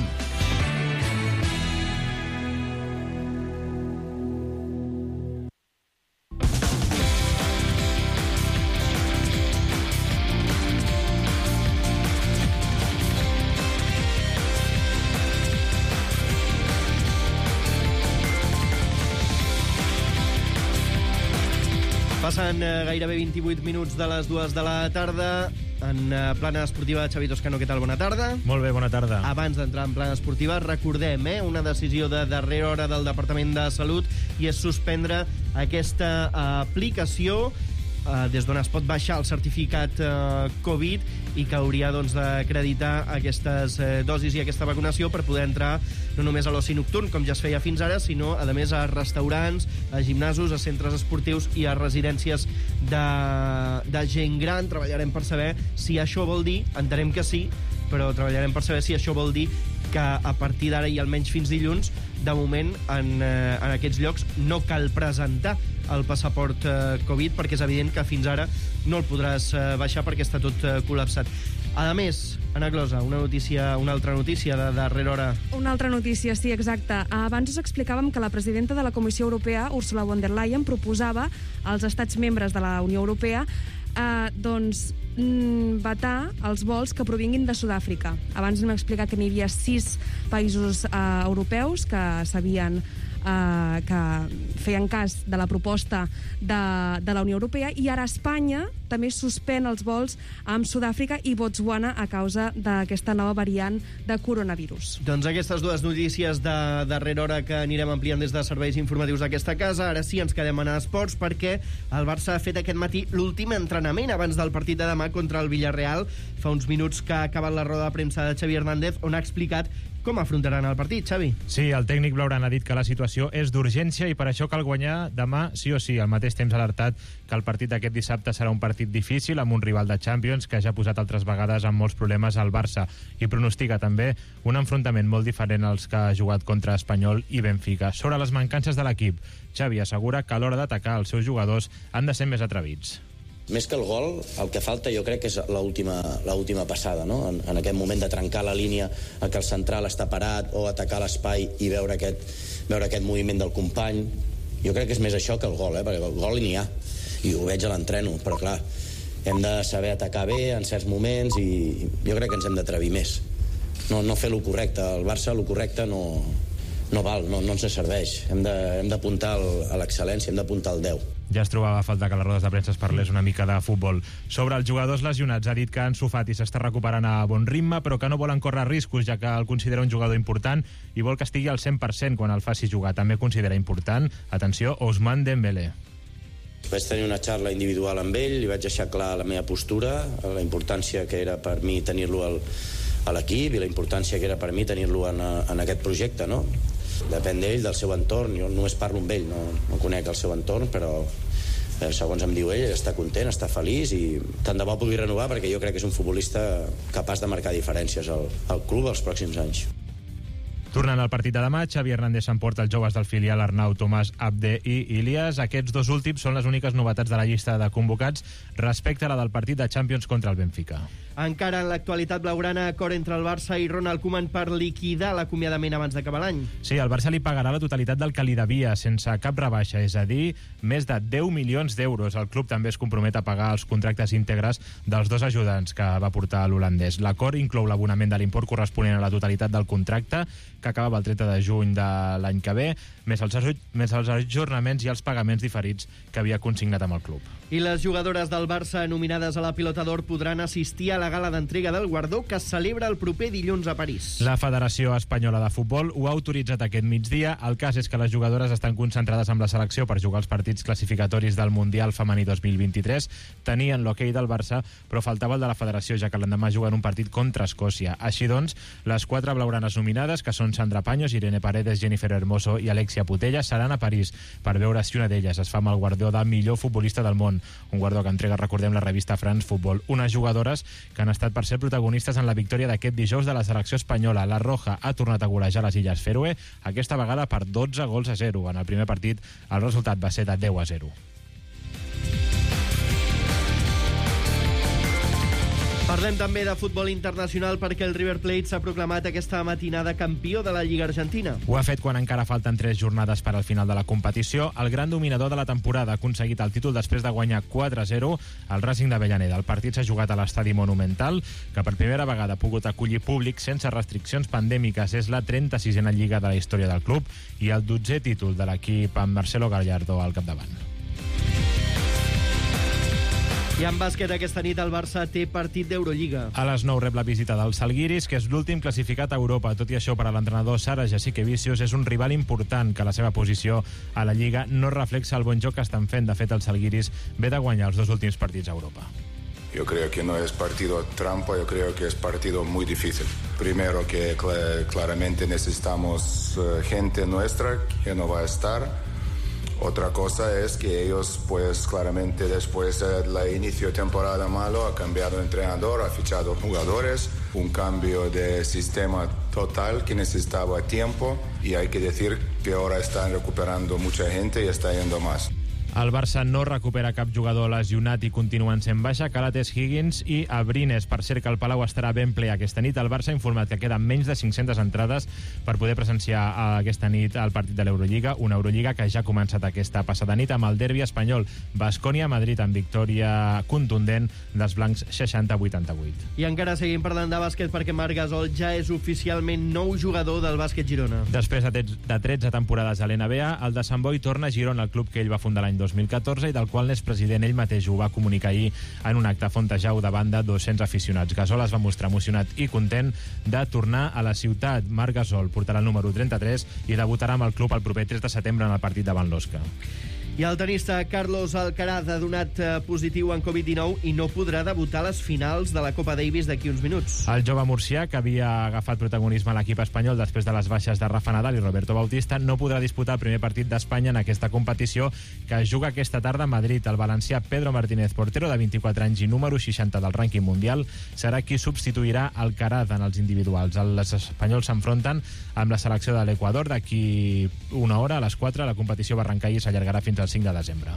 Passen gairebé 28 minuts de les 2 de la tarda. En plana esportiva, Xavi Toscano, què tal? Bona tarda. Molt bé, bona tarda. Abans d'entrar en plana esportiva, recordem una decisió de darrera hora del Departament de Salut, i és suspendre aquesta aplicació des d'on es pot baixar el certificat Covid i que hauria d'acreditar aquestes dosis i aquesta vacunació per poder entrar no només a l'oci nocturn, com ja es feia fins ara, sinó, a més, a restaurants, a gimnasos, a centres esportius i a residències de gent gran. Treballarem per saber si això vol dir, entenem que sí, però treballarem per saber si això vol dir que a partir d'ara i almenys fins dilluns, de moment, en aquests llocs no cal presentar el passaport Covid, perquè és evident que fins ara no el podràs baixar perquè està tot col·lapsat. A més, Anna Closa, una altra notícia de darrera hora. Una altra notícia, sí, exacte. Abans us explicàvem que la presidenta de la Comissió Europea, Ursula von der Leyen, proposava als estats membres de la Unió Europea vetar els vols que provinguin de Sud-àfrica. Abans hem explicat que n'hi havia 6 països europeus que sabien que feien cas de la proposta de la Unió Europea, i ara Espanya també suspèn els vols amb Sud-àfrica i Botswana a causa d'aquesta nova variant de coronavirus. Doncs aquestes dues notícies de darrera hora que anirem ampliant des de serveis informatius d'aquesta casa. Ara sí, ens quedem en esports perquè el Barça ha fet aquest matí l'últim entrenament abans del partit de demà contra el Villarreal. Fa uns minuts que ha acabat la roda de premsa de Xavi Hernández, on ha explicat com afrontaran el partit, Xavi. Sí, el tècnic blaugrana ha dit que la situació és d'urgència i per això cal guanyar demà sí o sí. Al mateix temps ha alertat que el partit d'aquest dissabte serà un partit difícil amb un rival de Champions que ja ha posat altres vegades amb molts problemes al Barça i pronostica també un enfrontament molt diferent als que ha jugat contra Espanyol i Benfica. Sobre les mancances de l'equip, Xavi assegura que a l'hora d'atacar els seus jugadors han de ser més atrevits. Més que el gol, el que falta jo crec que és l'última passada, no? En aquest moment de trencar la línia en què el central està parat o atacar l'espai i veure aquest moviment del company. Jo crec que és més això que el gol, perquè el gol n'hi ha i ho veig a l'entreno, però clar, hem de saber atacar bé en certs moments i jo crec que ens hem d'atrevir més. No fer lo correcte. El Barça, lo correcte no val, no ens serveix. Hem d'apuntar a l'excel·lència, hem d'apuntar al 10. Ja es trobava a falta que a les rodes de premsa es parlés una mica de futbol. Sobre els jugadors lesionats, ha dit que Ansu Fati s'està recuperant a bon ritme, però que no volen córrer riscos, ja que el considera un jugador important i vol que estigui al 100% quan el faci jugar. També considera important, atenció, Ousmane Dembélé. Vaig tenir una xarra individual amb ell, li vaig deixar clar la meva postura, la importància que era per mi tenir-lo a l'equip i la importància que era per mi tenir-lo en aquest projecte, no? Depèn d'ell, del seu entorn. Jo només parlo amb ell, no conec el seu entorn, però segons em diu ell està content, està feliç i tant de bo pugui renovar perquè jo crec que és un futbolista capaç de marcar diferències al club els pròxims anys. Tornant al partit de demà, Xavi Hernández s'emporta els joves del filial Arnau, Tomàs, Abde i Ilias. Aquests dos últims són les úniques novetats de la llista de convocats respecte a la del partit de Champions contra el Benfica. Encara en l'actualitat blaugrana, acord entre el Barça i Ronald Koeman per liquidar l'acomiadament abans d'acabar l'any. Sí, el Barça li pagarà la totalitat del que li devia, sense cap rebaixa, és a dir, més de 10 milions d'euros. El club també es compromet a pagar els contractes íntegres dels dos ajudants que va portar l'holandès. L'acord inclou l'abonament de l'import corresponent a la totalitat del contracte, que acabava el 30 de juny de l'any que ve, més els ajornaments i els pagaments diferits que havia consignat amb el club. I les jugadores del Barça nominades a la Pilota d'Or podran assistir a la gala d'entrega del guardó que es celebra el proper dilluns a París. La Federació Espanyola de Futbol ho ha autoritzat aquest migdia. El cas és que les jugadores estan concentrades amb la selecció per jugar els partits classificatoris del Mundial Femení 2023. Tenien l'hoquei del Barça, però faltava el de la Federació, ja que l'endemà juguen un partit contra Escòcia. Així doncs, les 4 blaugranes nominades, que són Sandra Paños, Irene Paredes, Jennifer Hermoso i Alexia Putella, seran a París per veure si una d'elles es fa amb el guardó de millor futbolista del món. Un guardó que entrega, recordem, la revista France Football. Unes jugadores que han estat per ser protagonistes en la victòria d'aquest dijous de la selecció espanyola. La Roja ha tornat a golejar les Illes Fèroe, aquesta vegada per 12-0. En el primer partit el resultat va ser de 10-0. Parlem també de futbol internacional perquè el River Plate s'ha proclamat aquesta matinada campió de la Lliga Argentina. Ho ha fet quan encara falten 3 jornades per al final de la competició. El gran dominador de la temporada ha aconseguit el títol després de guanyar 4-0 al Racing d'Avellaneda. El partit s'ha jugat a l'Estadi Monumental, que per primera vegada ha pogut acollir públic sense restriccions pandèmiques. És la 36a Lliga de la història del club i el 12è títol de l'equip amb Marcelo Gallardo al capdavant. I en bàsquet aquesta nit el Barça té partit d'Eurolliga. A les 9 rep la visita del Žalgiris, que és l'últim classificat a Europa. Tot i això, per a l'entrenador Sara Jasikevičius és un rival important, que la seva posició a la Lliga no reflexa el bon joc que estan fent. De fet, el Žalgiris ve de guanyar els 2 últims partits a Europa. Yo creo que no es partido trampa, yo creo que es partido muy difícil. Primero que claramente necesitamos gente nuestra que no va a estar. Otra cosa es que ellos, pues claramente después del inicio de temporada malo, ha cambiado de entrenador, ha fichado jugadores, un cambio de sistema total que necesitaba tiempo y hay que decir que ahora están recuperando mucha gente y está yendo más. El Barça no recupera cap jugador lesionat i continuen sent baixa. Calates, Higgins i Abrines. Per cert, que el Palau estarà ben ple aquesta nit. El Barça ha informat que queden menys de 500 entrades per poder presenciar aquesta nit el partit de l'Eurolliga. Una Eurolliga que ja ha començat aquesta passada nit amb el derbi espanyol. Baskonia-Madrid amb victòria contundent dels blancs 60-88. I encara seguim parlant de bàsquet perquè Marc Gasol ja és oficialment nou jugador del bàsquet Girona. Després de 13 temporades a l'NBA, el de Sant Boi torna a Girona, el club que ell va fundar l'any 2000 2014 i del qual n'és president ell mateix. Ho va comunicar ahir en un acte a Fontejau davant de 200 aficionats. Gasol es va mostrar emocionat i content de tornar a la ciutat. Marc Gasol portarà el número 33 i debutarà amb el club el proper 3 de setembre en el partit davant l'Osca. I el tenista Carlos Alcaraz ha donat positiu en Covid-19 i no podrà debutar a les finals de la Copa Davis d'aquí uns minuts. El jove murcià, que havia agafat protagonisme a l'equip espanyol després de les baixes de Rafa Nadal i Roberto Bautista, no podrà disputar el primer partit d'Espanya en aquesta competició que es juga aquesta tarda a Madrid. El valencià Pedro Martínez, portero de 24 anys i número 60 del rànquing mundial, serà qui substituirà Alcaraz en els individuals. Els espanyols s'enfronten amb la selecció de l'Equador d'aquí una hora, a les 4. La competició va arrencar i s'allargarà fins al 5 de desembre.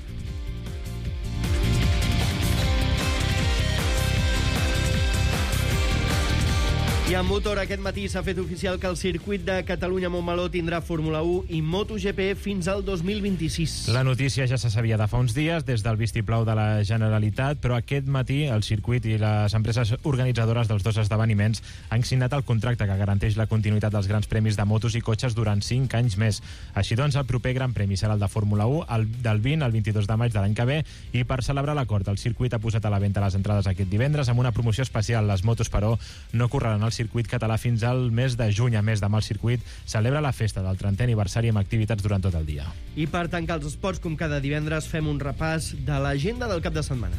I en motor, aquest matí s'ha fet oficial que el circuit de Catalunya-Montmeló tindrà Fórmula 1 i MotoGP fins al 2026. La notícia ja se sabia de fa uns dies des del vistiplau de la Generalitat, però aquest matí el circuit i les empreses organitzadores dels dos esdeveniments han signat el contracte que garanteix la continuïtat dels grans premis de motos i cotxes durant 5 anys més. Així doncs, el proper gran premi serà el de Fórmula 1 del 20 al 22 de maig de l'any que ve, i per celebrar l'acord, el circuit ha posat a la venda les entrades aquest divendres amb una promoció especial. Les motos, però, no correran al circuit català fins al mes de juny. A més, demà el circuit celebra la festa del 30è aniversari amb activitats durant tot el dia. I per tancar els esports, com cada divendres, fem un repàs de l'agenda del cap de setmana.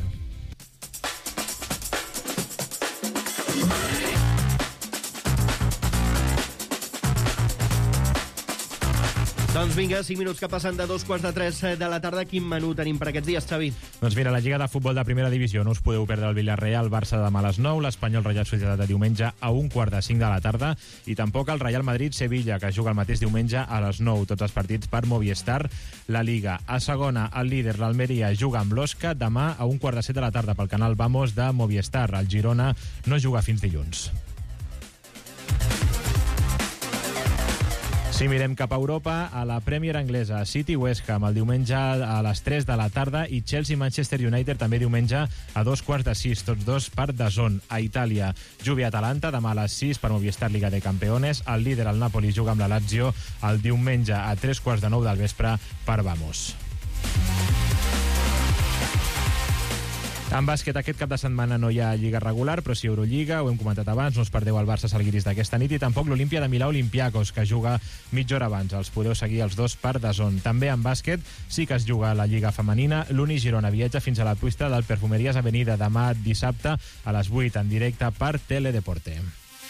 Doncs vinga, 5 minuts que passen de 2:45 de la tarda. Quin menú tenim per aquests dies, Xavi? Doncs mira, la Lliga de Futbol de Primera Divisió. No us podeu perdre el Villarreal Barça demà a les 9, l'Espanyol Reial Societat de diumenge a 1:45 de la tarda, i tampoc el Real Madrid Sevilla, que juga el mateix diumenge a les 9. Tots els partits per Movistar. La Liga. A segona, el líder, l'Almeria, juga amb l'Osca demà a 1:15 de la tarda pel canal Vamos de Movistar. El Girona no juga fins dilluns. Si mirem cap a Europa, a la Premier anglesa, City-West Ham el diumenge a les 3 de la tarda i Chelsea-Manchester United també diumenge a 5:15, tots dos per DAZN. A Itàlia, Juve-Atalanta demà a les 6 per Movistar Liga de Campeones. El líder, el Napoli, juga amb la Lazio el diumenge a 3:15 del vespre per Vamos. En bàsquet, aquest cap de setmana no hi ha lliga regular, però sí Eurolliga, ho hem comentat abans, no us perdeu el Barça Salguiris d'aquesta nit, i tampoc l'Olimpia de Milà Olympiacos, que juga mitja hora abans. Els podeu seguir els dos per DAZN. També en bàsquet sí que es juga a la Lliga Femenina. L'Uni Girona viatja fins a la pista del Perfumeries Avenida demà dissabte a les 8 en directe per Teledeporte.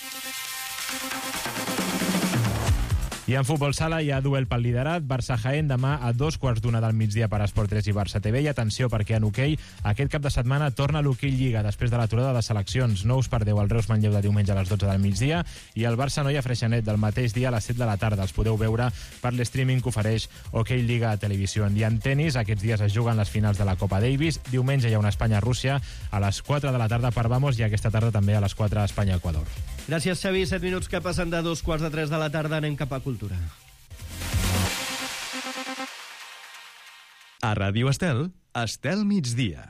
I en futbol sala hi ha duel pel liderat. Barça-Jaén demà a 2:15 del migdia per Esport 3 i Barça TV. I atenció, perquè en hoquei aquest cap de setmana torna l'hoquei Lliga després de l'aturada de seleccions. No us perdeu el Reus-Manlleu de diumenge a les 12 del migdia i el Barça-Noia-Freixenet del mateix dia a les 7 de la tarda. Els podeu veure per l'streaming que ofereix Hoquei Lliga a televisió. I en tenis, aquests dies es juguen les finals de la Copa Davis. Diumenge hi ha una Espanya-Rússia a les 4 de la tarda per Vamos i aquesta tarda també a les 4 Espanya-Equador. Gràcies, Xavi. 7 minuts que passen de 2:15 de la tarda. Anem cap a Cultura. A Ràdio Estel, Estel migdia.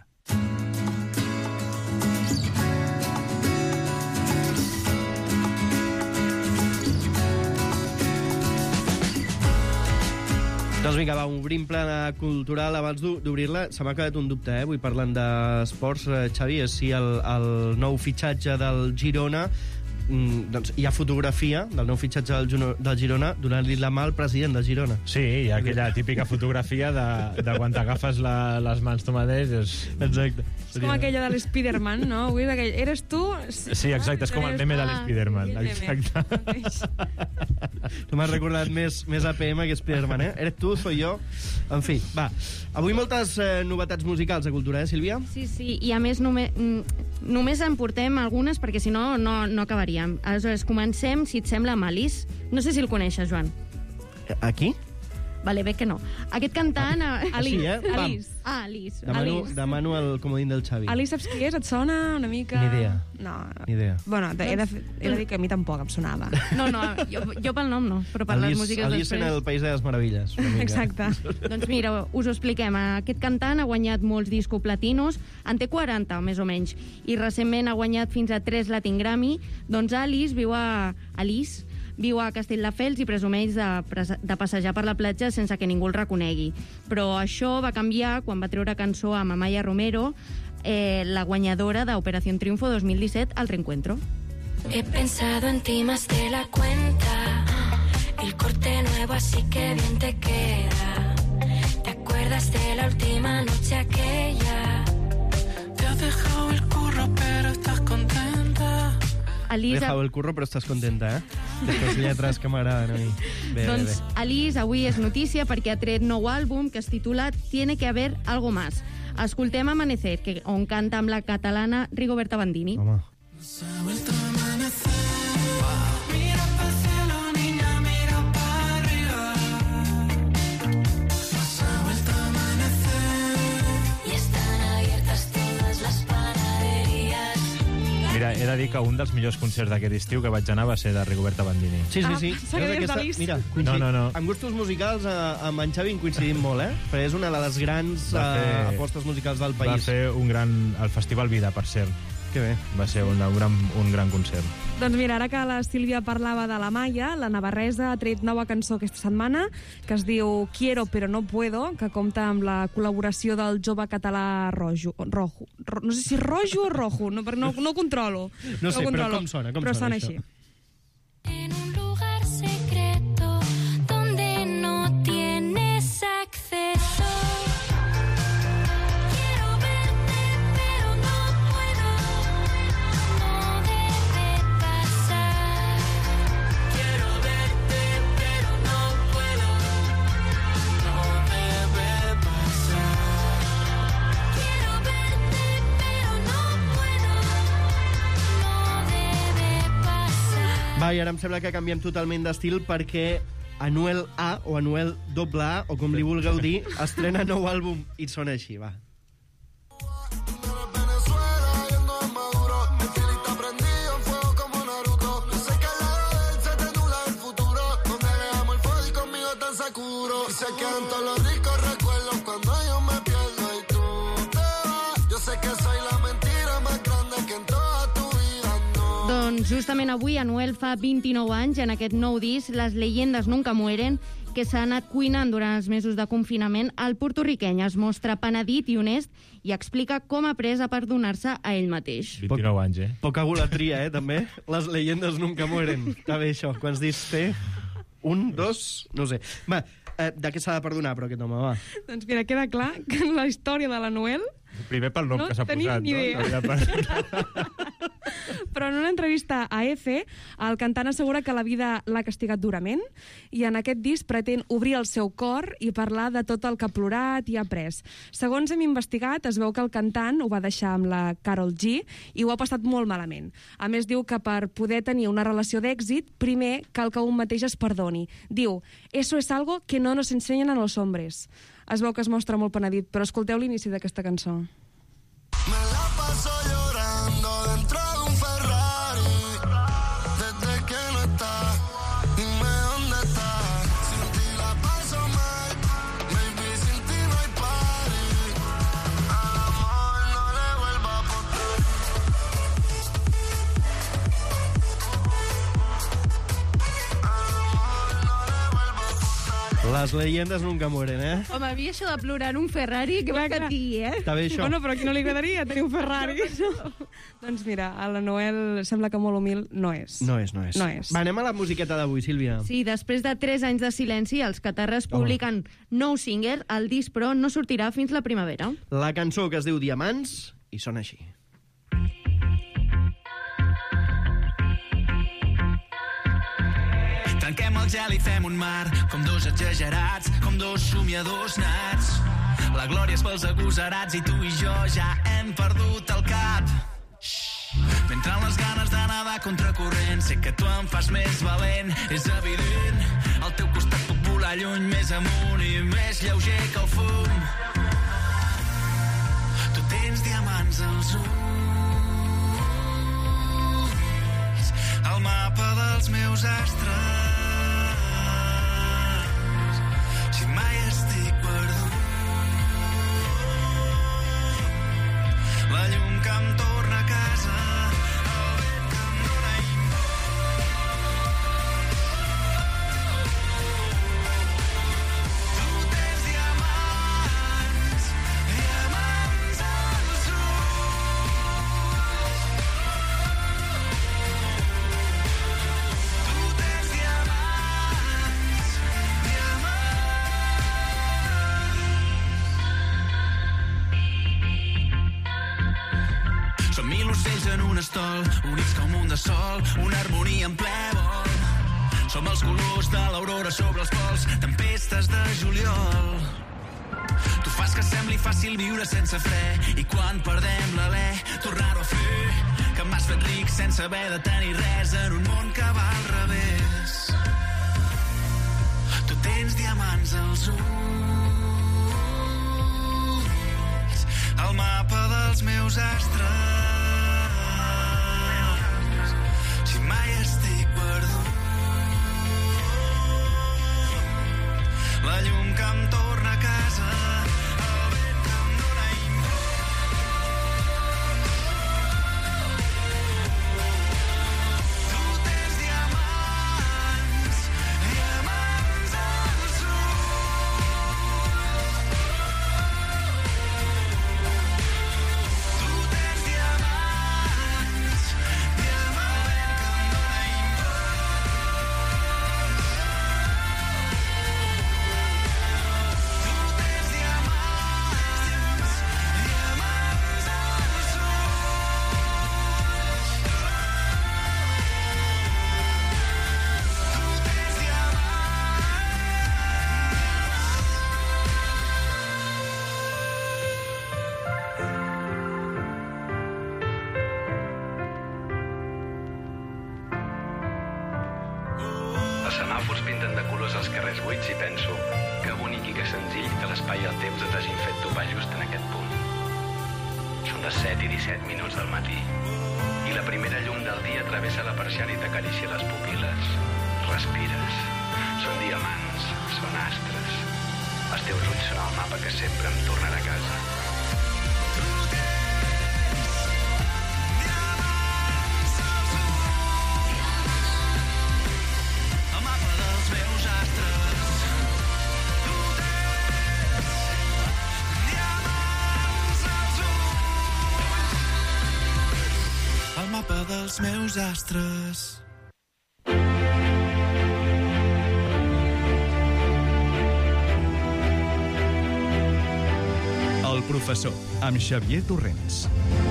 Doncs vinga, va, obrim plana cultural. Abans d'obrir-la, se m'ha quedat un dubte, avui parlant d'esports, Xavi, és si el nou fitxatge del Girona, doncs hi ha fotografia del nou fitxatge del Girona donant-li la mà al president del Girona. Sí, hi ha aquella típica fotografia de quan t'agafes les mans tu mateix. Exacte. És com aquella de l'Spiderman, no? Avui eres tu? Sí, exacte, és com el meme de l'Spiderman. Exacte. Tu m'has recordat més APM que Spiderman, eh? Eres tu, soy yo. En fi, va. Avui moltes novetats musicals a Cultura, Sílvia? Sí, i a més només en portem algunes perquè si no, no acabaríem. Aleshores, comencem, si et sembla, amb Alice. No sé si el coneixes, Joan. Aquí? Vale, bé que no. Aquest cantant... Alice. Sí, Alice. Ah, Alice. Demano el comodín del Xavi. Alice, saps qui és? Et sona una mica? Ni idea. No. Ni idea. Bueno, he de dir que a mi tampoc em sonava. No, jo pel nom no, però per les músiques Alice després... en el País de les Meravilles. Exacte. Doncs mira, us ho expliquem. Aquest cantant ha guanyat molts discos platinos, en té 40, més o menys, i recentment ha guanyat fins a 3 Latin Grammy. Doncs Alice Viu a Castelldefels i presumeix de passejar per la platja sense que ningú el reconegui. Però això va canviar quan va treure cançó amb Amaya Romero, la guanyadora d'Operación Triunfo 2017 al Reencuentro. He pensado en ti más de la cuenta, el corte nuevo así que bien te queda. ¿Te acuerdas de la última noche aquella? Te has dejado el curro pero estás contenta. Alice... Dejado el curro però estàs contenta, Aquestes lletres que m'agraden a mi. Bé. Alice avui és notícia perquè ha tret nou àlbum que es titula Tiene que haber algo más. Escoltem Amanecer, on canta amb la catalana Rigoberta Bandini. Home. Mira, he de dir que un dels millors concerts d'aquest estiu que vaig anar va ser de Rigoberta Bandini. Sí. Mira, no. Amb gustos musicals, amb en Xavi coincidim molt, Perquè és una de les grans apostes musicals del país. Va fer el Festival Vida, per cert. Que bé. Va ser un gran concert. Doncs mira, ara que la Sílvia parlava de la Maia, la navarresa ha tret nova cançó aquesta setmana, que es diu Quiero pero no puedo, que compta amb la col·laboració del jove català Rojo. No sé si Rojo o Rojo, no controlo. No sé, però com sona? Però sona així. En un lugar secreto donde no tienes acceso. Va, i ara em sembla que canviem totalment d'estil perquè Anuel A o Anuel AA, o com li vulgueu dir, estrena nou àlbum i sona així, va. Doncs justament avui Anuel fa 29 anys, en aquest nou disc, Les leyendas nunca mueren, que s'ha anat cuinant durant els mesos de confinament. El portorriqueny es mostra penedit i honest i explica com ha après a perdonar-se a ell mateix. 29 anys, Poca golatria, també? Les leyendas nunca mueren. Està bé, això. Quants discs té? Un, dos? No sé. Va, de què s'ha de perdonar, però, aquest home, va? Doncs mira, queda clar que en la història de l'Anuel... Primer pel nom que s'ha posat, ni idea. Però en una entrevista a EFE, el cantant assegura que la vida l'ha castigat durament i en aquest disc pretén obrir el seu cor i parlar de tot el que ha plorat i ha après. Segons hem investigat, es veu que el cantant ho va deixar amb la Karol G i ho ha passat molt malament. A més, diu que per poder tenir una relació d'èxit, primer cal que un mateix es perdoni. Diu, eso es algo que no nos enseñan a los hombres. Es veu que es mostra molt penedit, però escolteu l'inici d'aquesta cançó. Me la paso llorando dentro de un Ferrari desde que no estás, dime dónde estás. Sin ti la paso mal, baby, sin ti no hay party. Al amor no le vuelva a apostar. Les leyendes nunca mueren, Home, a mi això de plorar en un Ferrari, que va que tingui, Està bé, això. Bueno, però a qui no li agradaria tenir un Ferrari? No. Doncs mira, a la Noel sembla que molt humil no és. No és. Va, anem a la musiqueta d'avui, Sílvia. Sí, després de 3 anys de silenci, els catarres publiquen nou single. El disc, però, no sortirà fins la primavera. La cançó que es diu Diamants i sona així. Tanquem el gel i fem un mar, com dos exagerats, com dos somiadors nats. La glòria és pels agosarats i tu i jo ja hem perdut el cap. M'entren les ganes de nedar contracorrent, sé que tu em fas més valent, és evident. Al teu costat puc volar lluny, més amunt i més lleuger que el fum. Tu tens diamants als ulls, el mapa dels meus astres. Si mai estic perdut, la llum que em torna a casa, el vent que em dóna impuls. bristol, units com un de sol, una harmonia en ple vol. Som els colors de l'aurora sobre els pols, tempestes de juliol. Tu fas que sembli fàcil viure sense fre, i quan perdem l'alè, tornar-ho a fer. Que m'has fet ric sense haver de tenir res en un món que va al revés. Tu tens diamants als ulls, el mapa dels meus astres. Si mai estic perdut, la llum que em torna a casa, el vent que em dóna Tu tens diamants, diamants als ulls. Tu tens diamants, diamants que em dóna Els semàfors pinten de colors els carrers buits i penso que bonic i que senzill que l'espai i el temps ens hagin fet topar just en aquest punt. Són les 7 i 17 minuts del matí i la primera llum del dia travessa la persiana i t'acaricia les pupil·les. Respires. Són diamants, són astres. Els teus ulls són el mapa que sempre em tornarà a casa. El mapa dels meus astres. Tu tens diamants als ulls. El mapa dels meus astres. El professor, amb Xavier Torrents.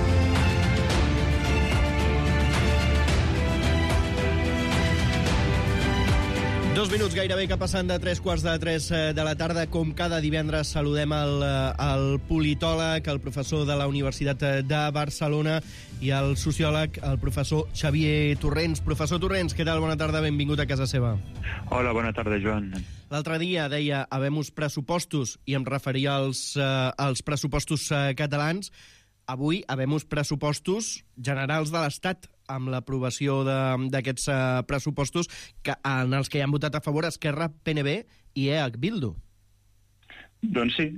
Dos minuts gairebé que passen de 3:45 de la tarda. Com cada divendres saludem el politòleg, el professor de la Universitat de Barcelona i el sociòleg, el professor Xavier Torrents. Professor Torrents, què tal? Bona tarda, benvingut a casa seva. Hola, bona tarda, Joan. L'altre dia deia habemus pressupostos i em referia als pressupostos catalans. Avui habemus pressupostos generals de l'Estat, amb l'aprovació d'aquests pressupostos en els que hi han votat a favor Esquerra, PNB i EH Bildu. Doncs sí,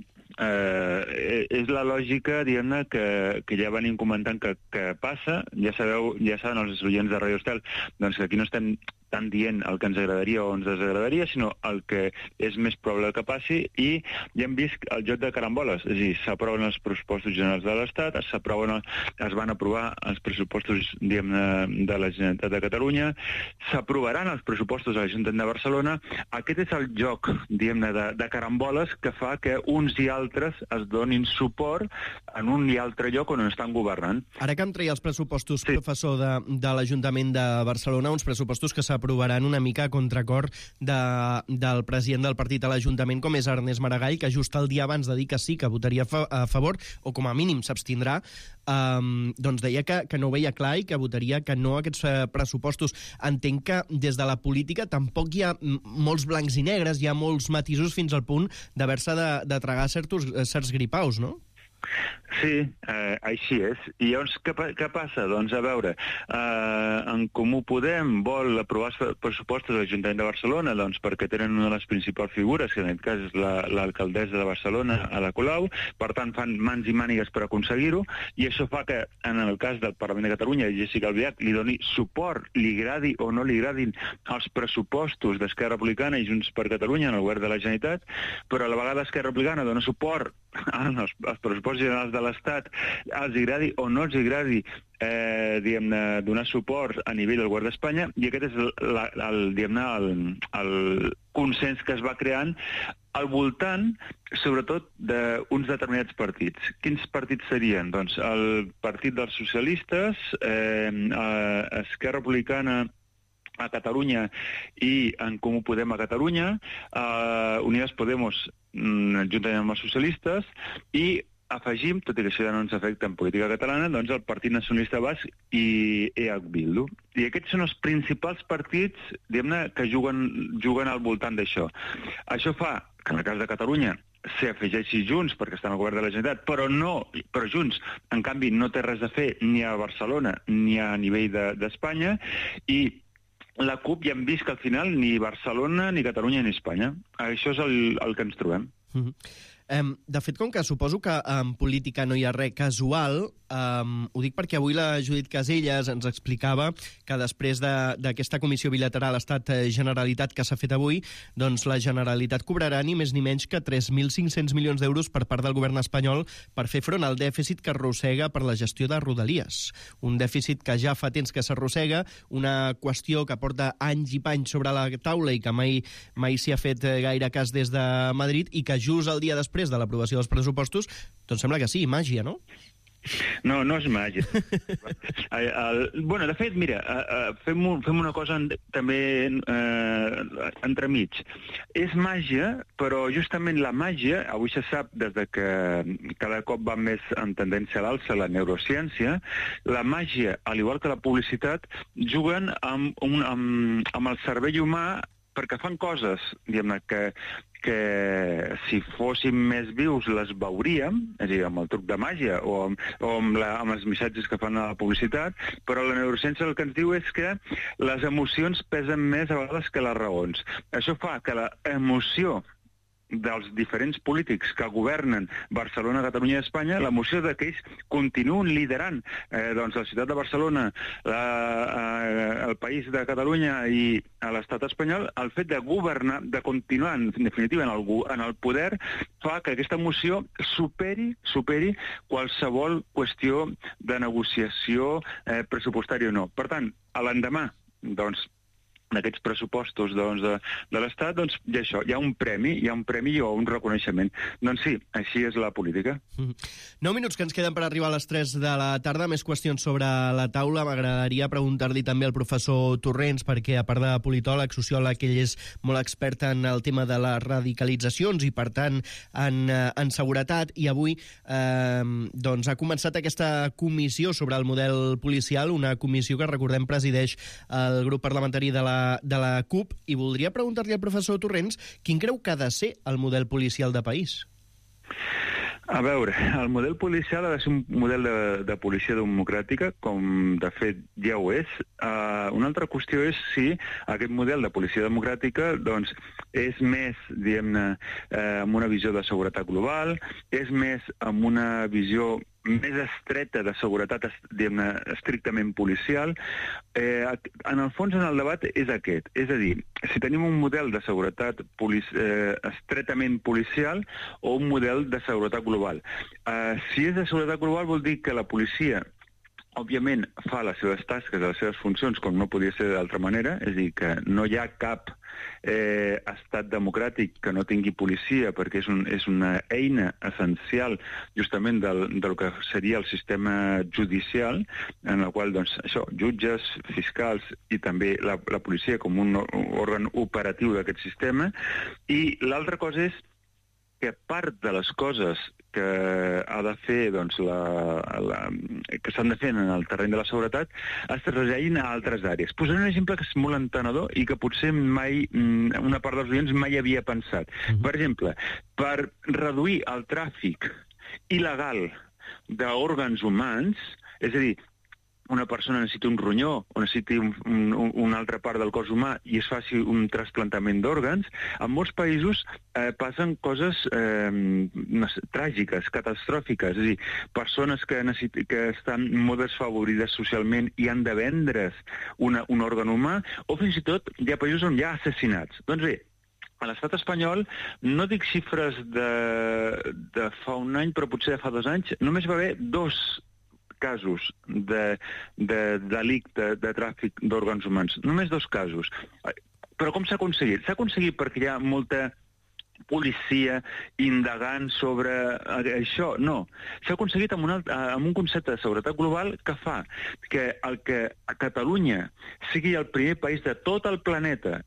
és la lògica, diguem-ne, que ja venim comentant que passa. Ja saben els oients de Radio Estel, doncs que aquí no estem tant dient el que ens agradaria o ens desagradaria, sinó el que és més probable que passi, i ja hem vist el joc de caramboles, és a dir, s'aproven els pressupostos generals de l'Estat, es van aprovar els pressupostos, diguem-ne, de la Generalitat de Catalunya, s'aprovaran els pressupostos de l'Ajuntament de Barcelona. Aquest és el joc, diguem-ne, de caramboles que fa que uns i altres es donin suport en un i altre lloc on estan governant. Ara que em treia els pressupostos, sí, professor, de l'Ajuntament de Barcelona, uns pressupostos que s'aprovaran una mica a contracor del president del partit a l'Ajuntament, com és Ernest Maragall, que just el dia abans de dir que sí, que votaria a favor, o com a mínim s'abstindrà, doncs deia que no ho veia clar i que votaria que no a aquests pressupostos. Entenc que des de la política tampoc hi ha molts blancs i negres, hi ha molts matisos fins al punt d'haver-se de tragar certs gripaus, no? Sí, així és. I llavors, què passa? Doncs, a veure, en Comú Podem vol aprovar els pressupostos de l'Ajuntament de Barcelona, doncs perquè tenen una de les principals figures, que en aquest cas és l'alcaldessa de Barcelona, Ada Colau, per tant fan mans i mànigues per aconseguir-ho, i això fa que, en el cas del Parlament de Catalunya, Jessica Albiach li doni suport, li agradi o no li agradin els pressupostos d'Esquerra Republicana i Junts per Catalunya en el govern de la Generalitat, però a la vegada Esquerra Republicana dona suport als pressupostos generals de l'Estat, els agradi o no els agradi diguem-ne, donar suport a nivell del govern d'Espanya, i aquest és el consens que es va creant al voltant, sobretot, d'uns determinats partits. Quins partits serien? Doncs el Partit dels Socialistes, Esquerra Republicana a Catalunya i En Comú Podem a Catalunya, Unides Podemos juntament amb els socialistes, i afegim, tot i que això ja no ens afecta en política catalana, doncs el Partit Nacionalista Basc i EH Bildu. I aquests són els principals partits, diguem-ne, que juguen al voltant d'això. Això fa que en el cas de Catalunya s'afegeixi Junts, perquè estan al govern de la Generalitat, però Junts, en canvi, no té res a fer ni a Barcelona ni a nivell d'Espanya, i la CUP ja hem vist que al final ni Barcelona, ni Catalunya, ni Espanya. Això és el que ens trobem. De fet, com que suposo que en política no hi ha res casual, ho dic perquè avui la Judit Caselles ens explicava que després d'aquesta comissió bilateral Estat-Generalitat que s'ha fet avui, doncs la Generalitat cobrarà ni més ni menys que 3.500 milions d'euros per part del govern espanyol per fer front al dèficit que arrossega per la gestió de Rodalies. Un dèficit que ja fa temps que s'arrossega, una qüestió que porta anys i panys sobre la taula i que mai s'hi ha fet gaire cas des de Madrid, i que just el dia després de l'aprovació dels pressupostos, doncs sembla que sí, màgia, no? No, no és màgia. De fet, mira, fem una cosa també entremig. És màgia, però justament la màgia, avui se sap, des que cada cop va més en tendència a l'alça la neurociència, la màgia, al igual que la publicitat, juguen amb el cervell humà perquè fan coses, diguem-ne, que si fóssim més vius les veuríem, és a dir, amb el truc de màgia o amb els missatges que fan a la publicitat, però la neurociència el que ens diu és que les emocions pesen més a vegades que les raons. Això fa que l'emoció dels diferents polítics que governen Barcelona, Catalunya i Espanya, l'emoció que ells continuen liderant la ciutat de Barcelona, el país de Catalunya i l'estat espanyol, el fet de governar, de continuar, en definitiva, en el poder, fa que aquesta emoció superi qualsevol qüestió de negociació pressupostària o no. Per tant, a l'endemà, d'aquests pressupostos de l'Estat, doncs hi ha això, hi ha un premi o un reconeixement. Doncs sí, així és la política. 9 minuts que ens queden per arribar a les 3 de la tarda. Més qüestions sobre la taula. M'agradaria preguntar-li també al professor Torrents, perquè a part de politòleg, sociòleg, ell és molt expert en el tema de les radicalitzacions i, per tant, en seguretat. I avui ha començat aquesta comissió sobre el model policial, una comissió que, recordem, presideix el grup parlamentari de la CUP, i voldria preguntar-li al professor Torrents quin creu que ha de ser el model policial de país. A veure, el model policial ha de ser un model de policia democràtica, com de fet ja ho és. Una altra qüestió és si aquest model de policia democràtica és més, diguem-ne, amb una visió de seguretat global, és més amb una visió més estreta de seguretat, diguem-ne, estrictament policial. En el fons, en el debat, és aquest. És a dir, si tenim un model de seguretat estretament policial o un model de seguretat global. Si és de seguretat global, vol dir que la policia òbviament fa les seves tasques, les seves funcions, com no podia ser d'altra manera, és a dir, que no hi ha cap estat democràtic que no tingui policia, perquè és una eina essencial justament del que seria el sistema judicial, en el qual, jutges, fiscals i també la policia com un òrgan operatiu d'aquest sistema. I l'altra cosa és que part de les coses que ha de fer, que s'han de fer en el terreny de la seguretat, es traslladin a altres àrees. Posaré un exemple que és molt entenedor i que potser una part dels oients mai havia pensat. Per exemple, per reduir el tràfic il·legal d'òrgans humans, és a dir, una persona necessita un ronyó o necessita una altra part del cos humà i es faci un trasplantament d'òrgans, en molts països passen coses tràgiques, catastròfiques. És a dir, persones que estan molt desfavorides socialment i han de vendre's un òrgan humà, o fins i tot hi ha països on hi ha assassinats. Doncs bé, a l'estat espanyol, no dic xifres de fa un any, però potser de fa 2 anys, només va haver 2 casos de delicte de tràfic d'òrgans humans. Només 2 casos. Però com s'ha aconseguit? S'ha aconseguit perquè hi ha molta policia indagant sobre això. No. S'ha aconseguit amb un concepte de seguretat global que fa que a Catalunya sigui el primer país de tot el planeta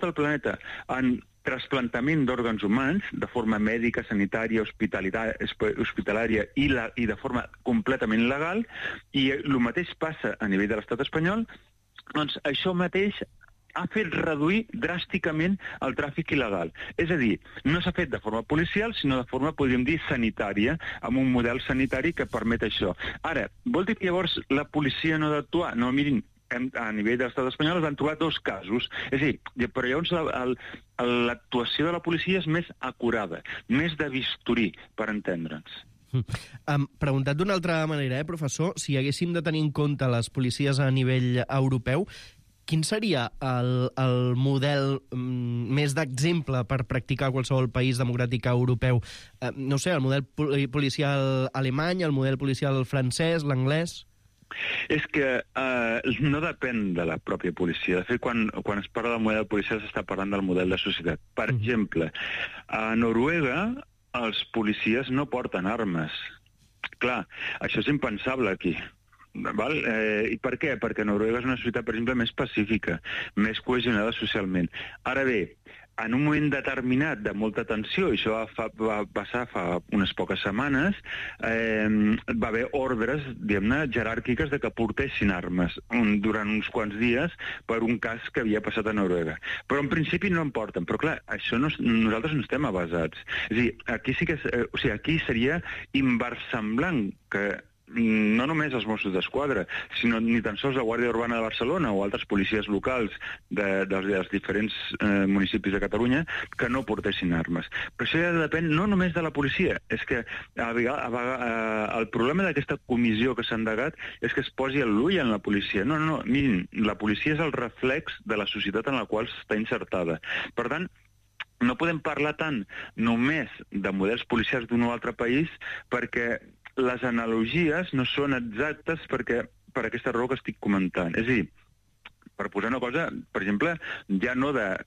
en trasplantament d'òrgans humans, de forma mèdica, sanitària, hospitalària i de forma completament legal, i el mateix passa a nivell de l'estat espanyol, doncs això mateix ha fet reduir dràsticament el tràfic il·legal. És a dir, no s'ha fet de forma policial, sinó de forma, podríem dir, sanitària, amb un model sanitari que permet això. Ara, vol dir que llavors la policia no ha d'actuar? No, mirin, a nivell de l'estat espanyol es van trobar 2 casos. És a dir, però llavors l'actuació de la policia és més acurada, més de bisturí, per entendre'ns. Preguntat d'una altra manera, professor, si haguéssim de tenir en compte les policies a nivell europeu, quin seria el model més d'exemple per practicar a qualsevol país democràtic europeu? No sé, el model policial alemany, el model policial francès, l'anglès? És que no depèn de la pròpia policia. De fet, quan es parla del model policial s'està parlant del model de societat. Per exemple, a Noruega els policies no porten armes. Clar, això és impensable aquí. Val? I per què? Perquè Noruega és una societat, per exemple, més pacífica, més cohesionada socialment. Ara bé, en un moment determinat de molta tensió, i això va passar fa unes poques setmanes, va haver ordres, diguem-ne, jeràrquiques de que portessin armes durant uns quants dies per un cas que havia passat a Noruega. Però en principi no en porten. Però clar, això nosaltres no estem avasats. És a dir, aquí seria inversemblant que no només els Mossos d'Esquadra, sinó ni tan sols la Guàrdia Urbana de Barcelona o altres policies locals dels diferents municipis de Catalunya que no portessin armes. Però això ja depèn no només de la policia, és que el problema d'aquesta comissió que s'ha endegat és que es posi l'ull en la policia. No, mirin, la policia és el reflex de la societat en la qual està insertada. Per tant, no podem parlar tant només de models policials d'un o altre país perquè les analogies no són exactes per aquesta raó que estic comentant. És a dir, per posar una cosa, per exemple, ja no de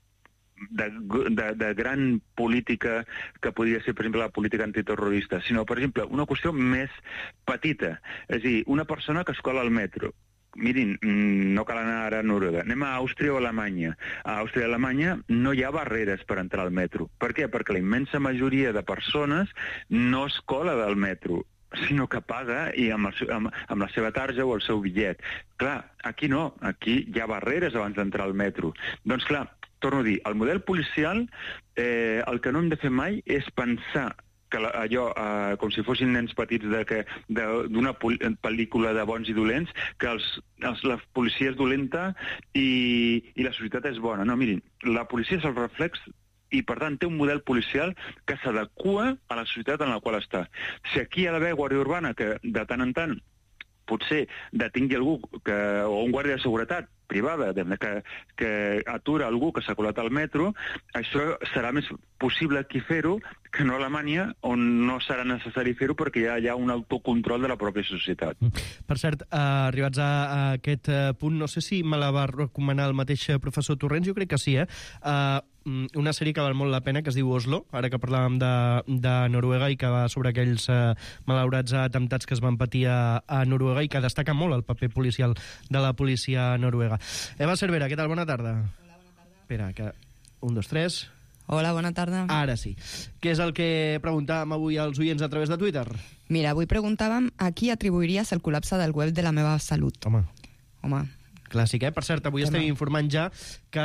gran política que podria ser, per exemple, la política antiterrorista, sinó, per exemple, una qüestió més petita. És a dir, una persona que es cola al metro. Mirin, no cal anar ara a Noruega. Anem a Àustria o Alemanya. A Àustria i Alemanya no hi ha barreres per entrar al metro. Per què? Perquè la immensa majoria de persones no es cola del metro, sinó que paga i amb la seva tarja o el seu bitllet. Clar, aquí no. Aquí hi ha barreres abans d'entrar al metro. Doncs clar, torno a dir, el model policial, el que no hem de fer mai és pensar que allò, com si fossin nens petits d'una pel·lícula de bons i dolents, que la policia és dolenta i la societat és bona. No, mirin, la policia és el reflex i, per tant, té un model policial que s'adequa a la societat en la qual està. Si aquí ha d'haver guàrdia urbana que, de tant en tant, potser detingui algú o un guàrdia de seguretat privada que atura algú que s'ha colat al metro, això serà més possible aquí fer-ho que no a Alemanya, on no serà necessari fer-ho perquè ja hi ha un autocontrol de la pròpia societat. Per cert, arribats a aquest punt, no sé si me la va recomanar el mateix professor Torrents, jo crec que sí, una sèrie que val molt la pena, que es diu Oslo, ara que parlàvem de Noruega i que va sobre aquells malaurats atemptats que es van patir a Noruega i que destaca molt el paper policial de la policia noruega. Eva Cervera, què tal? Bona tarda. Hola, bona tarda. Espera, que... 1, 2, 3... Hola, bona tarda. Ara sí. Què és el que preguntàvem avui als oients a través de Twitter? Mira, avui preguntàvem a qui atribuiries el col·lapse del web de La Meva Salut. Home. Clàssic, Per cert, avui estem informant ja que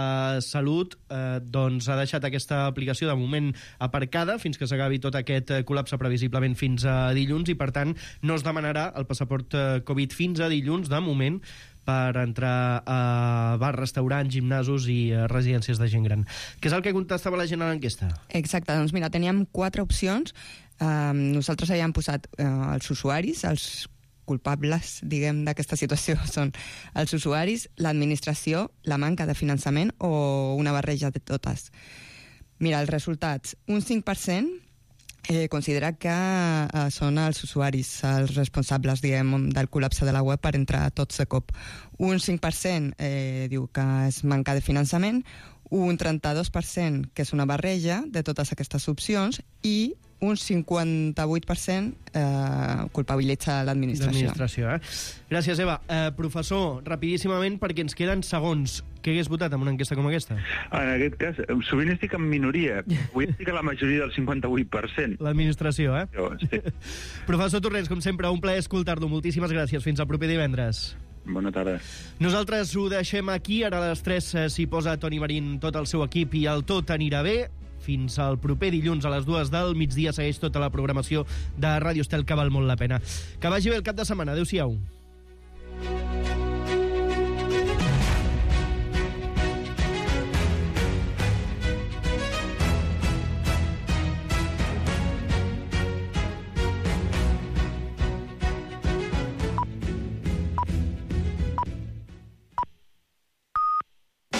Salut doncs ha deixat aquesta aplicació de moment aparcada fins que s'acabi tot aquest col·lapse previsiblement fins a dilluns i, per tant, no es demanarà el passaport Covid fins a dilluns, de moment, per entrar a bars, restaurants, gimnasos i residències de gent gran. Què és el que contestava la gent a l'enquesta? Exacte, doncs mira, teníem 4 opcions. Nosaltres havíem posat els usuaris, els culpables, diguem, d'aquesta situació són els usuaris, l'administració, la manca de finançament o una barreja de totes. Mira, els resultats. Un 5% considera que són els usuaris els responsables, diguem, del col·lapse de la web per entrar tots de cop. Un 5% diu que és manca de finançament, un 32% que és una barreja de totes aquestes opcions i un 58% culpabilitza l'administració. Gràcies, Eva. Professor, rapidíssimament, perquè ens queden segons. Què hagués votat en una enquesta com aquesta? En aquest cas, sovint estic en minoria. Avui estic a la majoria del 58%. L'administració, Sí. Professor Torrents, com sempre, un plaer escoltar-lo. Moltíssimes gràcies. Fins al proper divendres. Bona tarda. Nosaltres ho deixem aquí. Ara a les 3 s'hi posa Toni Marín, tot el seu equip i el Tot anirà bé. Fins al proper dilluns a les 2 del migdia segueix tota la programació de Ràdio Estel, que val molt la pena. Que vagi bé el cap de setmana. Adéu-siau.